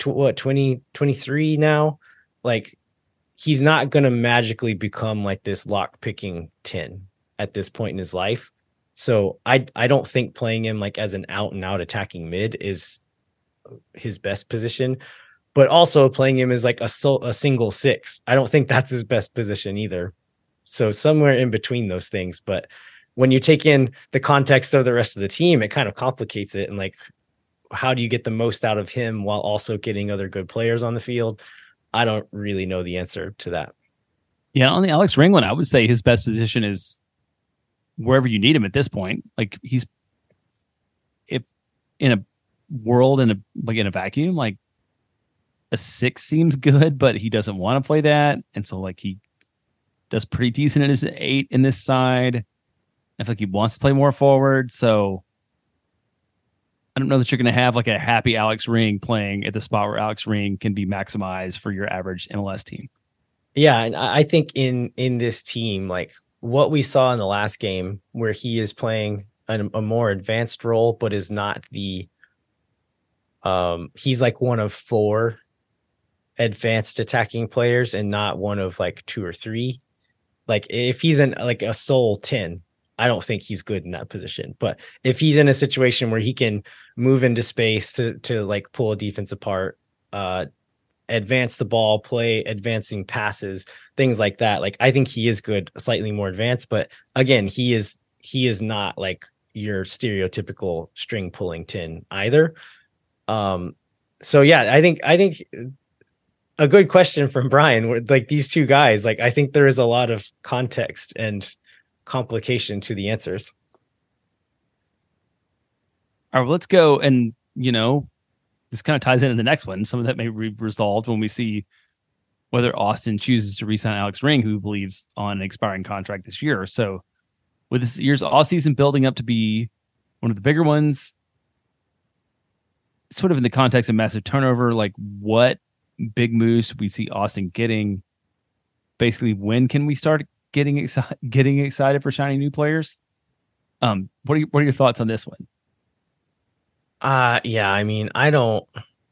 23 now. Like he's not going to magically become like this lock picking 10 at this point in his life. So I don't think playing him like as an out and out attacking mid is his best position, but also playing him as like a single 6. I don't think that's his best position either. So somewhere in between those things. But when you take in the context of the rest of the team, it kind of complicates it. And like, how do you get the most out of him while also getting other good players on the field? I don't really know the answer to that. Yeah, on the Alex Ring one, I would say his best position is wherever you need him at this point. Like he's, if in a world in a vacuum, like a 6 seems good, but he doesn't want to play that, and so like he does pretty decent in his 8 in this side. I feel like he wants to play more forward, so I don't know that you're going to have like a happy Alex Ring playing at the spot where Alex Ring can be maximized for your average MLS team. Yeah, and I think in this team, like what we saw in the last game where he is playing a more advanced role, but is not the he's like one of 4 advanced attacking players and not one of like 2 or 3. Like if he's in like a sole 10, I don't think he's good in that position. But if he's in a situation where he can move into space to like pull a defense apart, advance the ball, play advancing passes, things like that. Like I think he is good, slightly more advanced, but again, he is not like your stereotypical string pulling 10 either. So yeah, I think a good question from Brian, like these two guys, like I think there is a lot of context and complication to the answers. All right, well, let's go. And this kind of ties into the next one. Some of that may be resolved when we see whether Austin chooses to re-sign Alex Ring, who believes on an expiring contract this year. So with this year's offseason building up to be one of the bigger ones, sort of in the context of massive turnover, like what big moves we see Austin getting? Basically, when can we start getting excited for signing new players? What are your thoughts on this one? Yeah, I mean, I don't.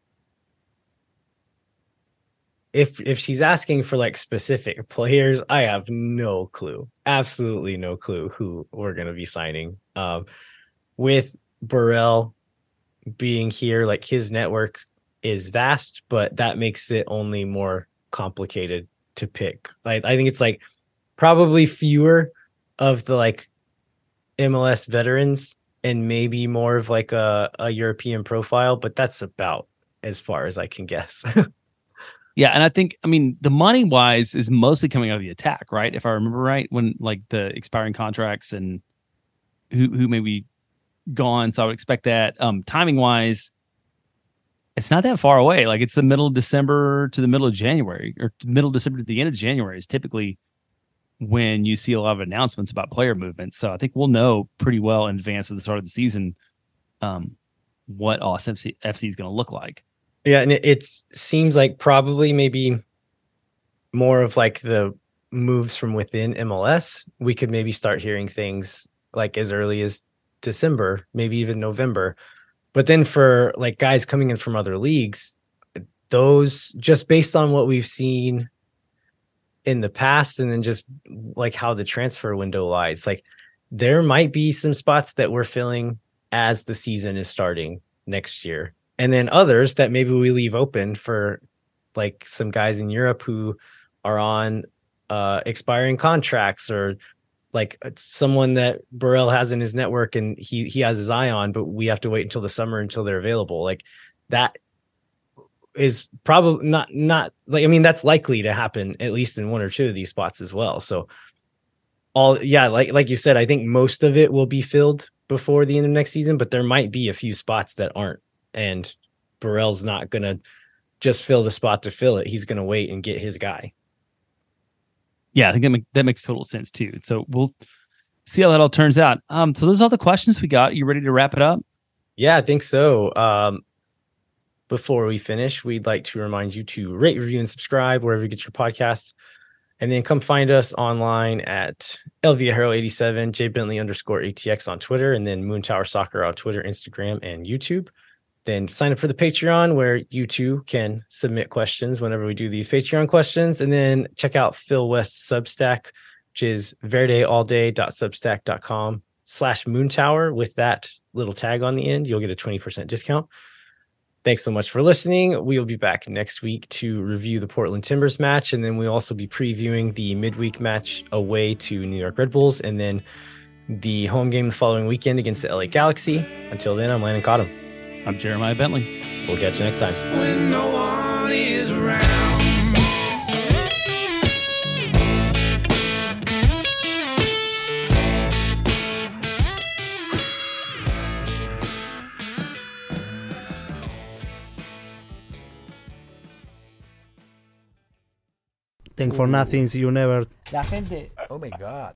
If she's asking for like specific players, I have no clue, absolutely no clue who we're gonna be signing. With Burrell being here, like his network is vast, but that makes it only more complicated to pick. Like I think it's like probably fewer of the like MLS veterans and maybe more of like a European profile, but that's about as far as I can guess. Yeah, and I think, I mean, the money wise is mostly coming out of the attack, right? If I remember right, when like the expiring contracts and who may be gone. So I would expect that. Timing wise, it's not that far away. Like it's the middle of December to the middle of January, or middle of December to the end of January is typically when you see a lot of announcements about player movement. So I think we'll know pretty well in advance of the start of the season what Austin FC is going to look like. Yeah, and it seems like probably maybe more of like the moves from within MLS. We could maybe start hearing things like as early as December, maybe even November. But then for like guys coming in from other leagues, those just based on what we've seen in the past and then just like how the transfer window lies, like there might be some spots that we're filling as the season is starting next year. And then others that maybe we leave open for like some guys in Europe who are on expiring contracts, or like someone that Burrell has in his network and he has his eye on, but we have to wait until the summer until they're available. Like that is probably not like, I mean, that's likely to happen at least in one or two of these spots as well. So like you said, I think most of it will be filled before the end of next season, but there might be a few spots that aren't, and Burrell's not gonna just fill the spot to fill it. He's gonna wait and get his guy. Yeah, I think that makes total sense too. So we'll see how that all turns out. So those are all the questions we got. You ready to wrap it up? Yeah, I think so. Before we finish, we'd like to remind you to rate, review, and subscribe wherever you get your podcasts. And then come find us online at LVHero87, JBentley_ATX on Twitter, and then Moon Tower Soccer on Twitter, Instagram, and YouTube. Then sign up for the Patreon, where you too can submit questions whenever we do these Patreon questions. And then check out Phil West's Substack, which is verdeallday.substack.com/Moontower. With that little tag on the end, you'll get a 20% discount. Thanks so much for listening. We will be back next week to review the Portland Timbers match, and then we'll also be previewing the midweek match away to New York Red Bulls, and then the home game the following weekend against the LA Galaxy. Until then, I'm Landon Cottam. I'm Jeremiah Bentley. We'll catch you next time. When no one is around. Thank for nothing, see you never. La gente Oh my God.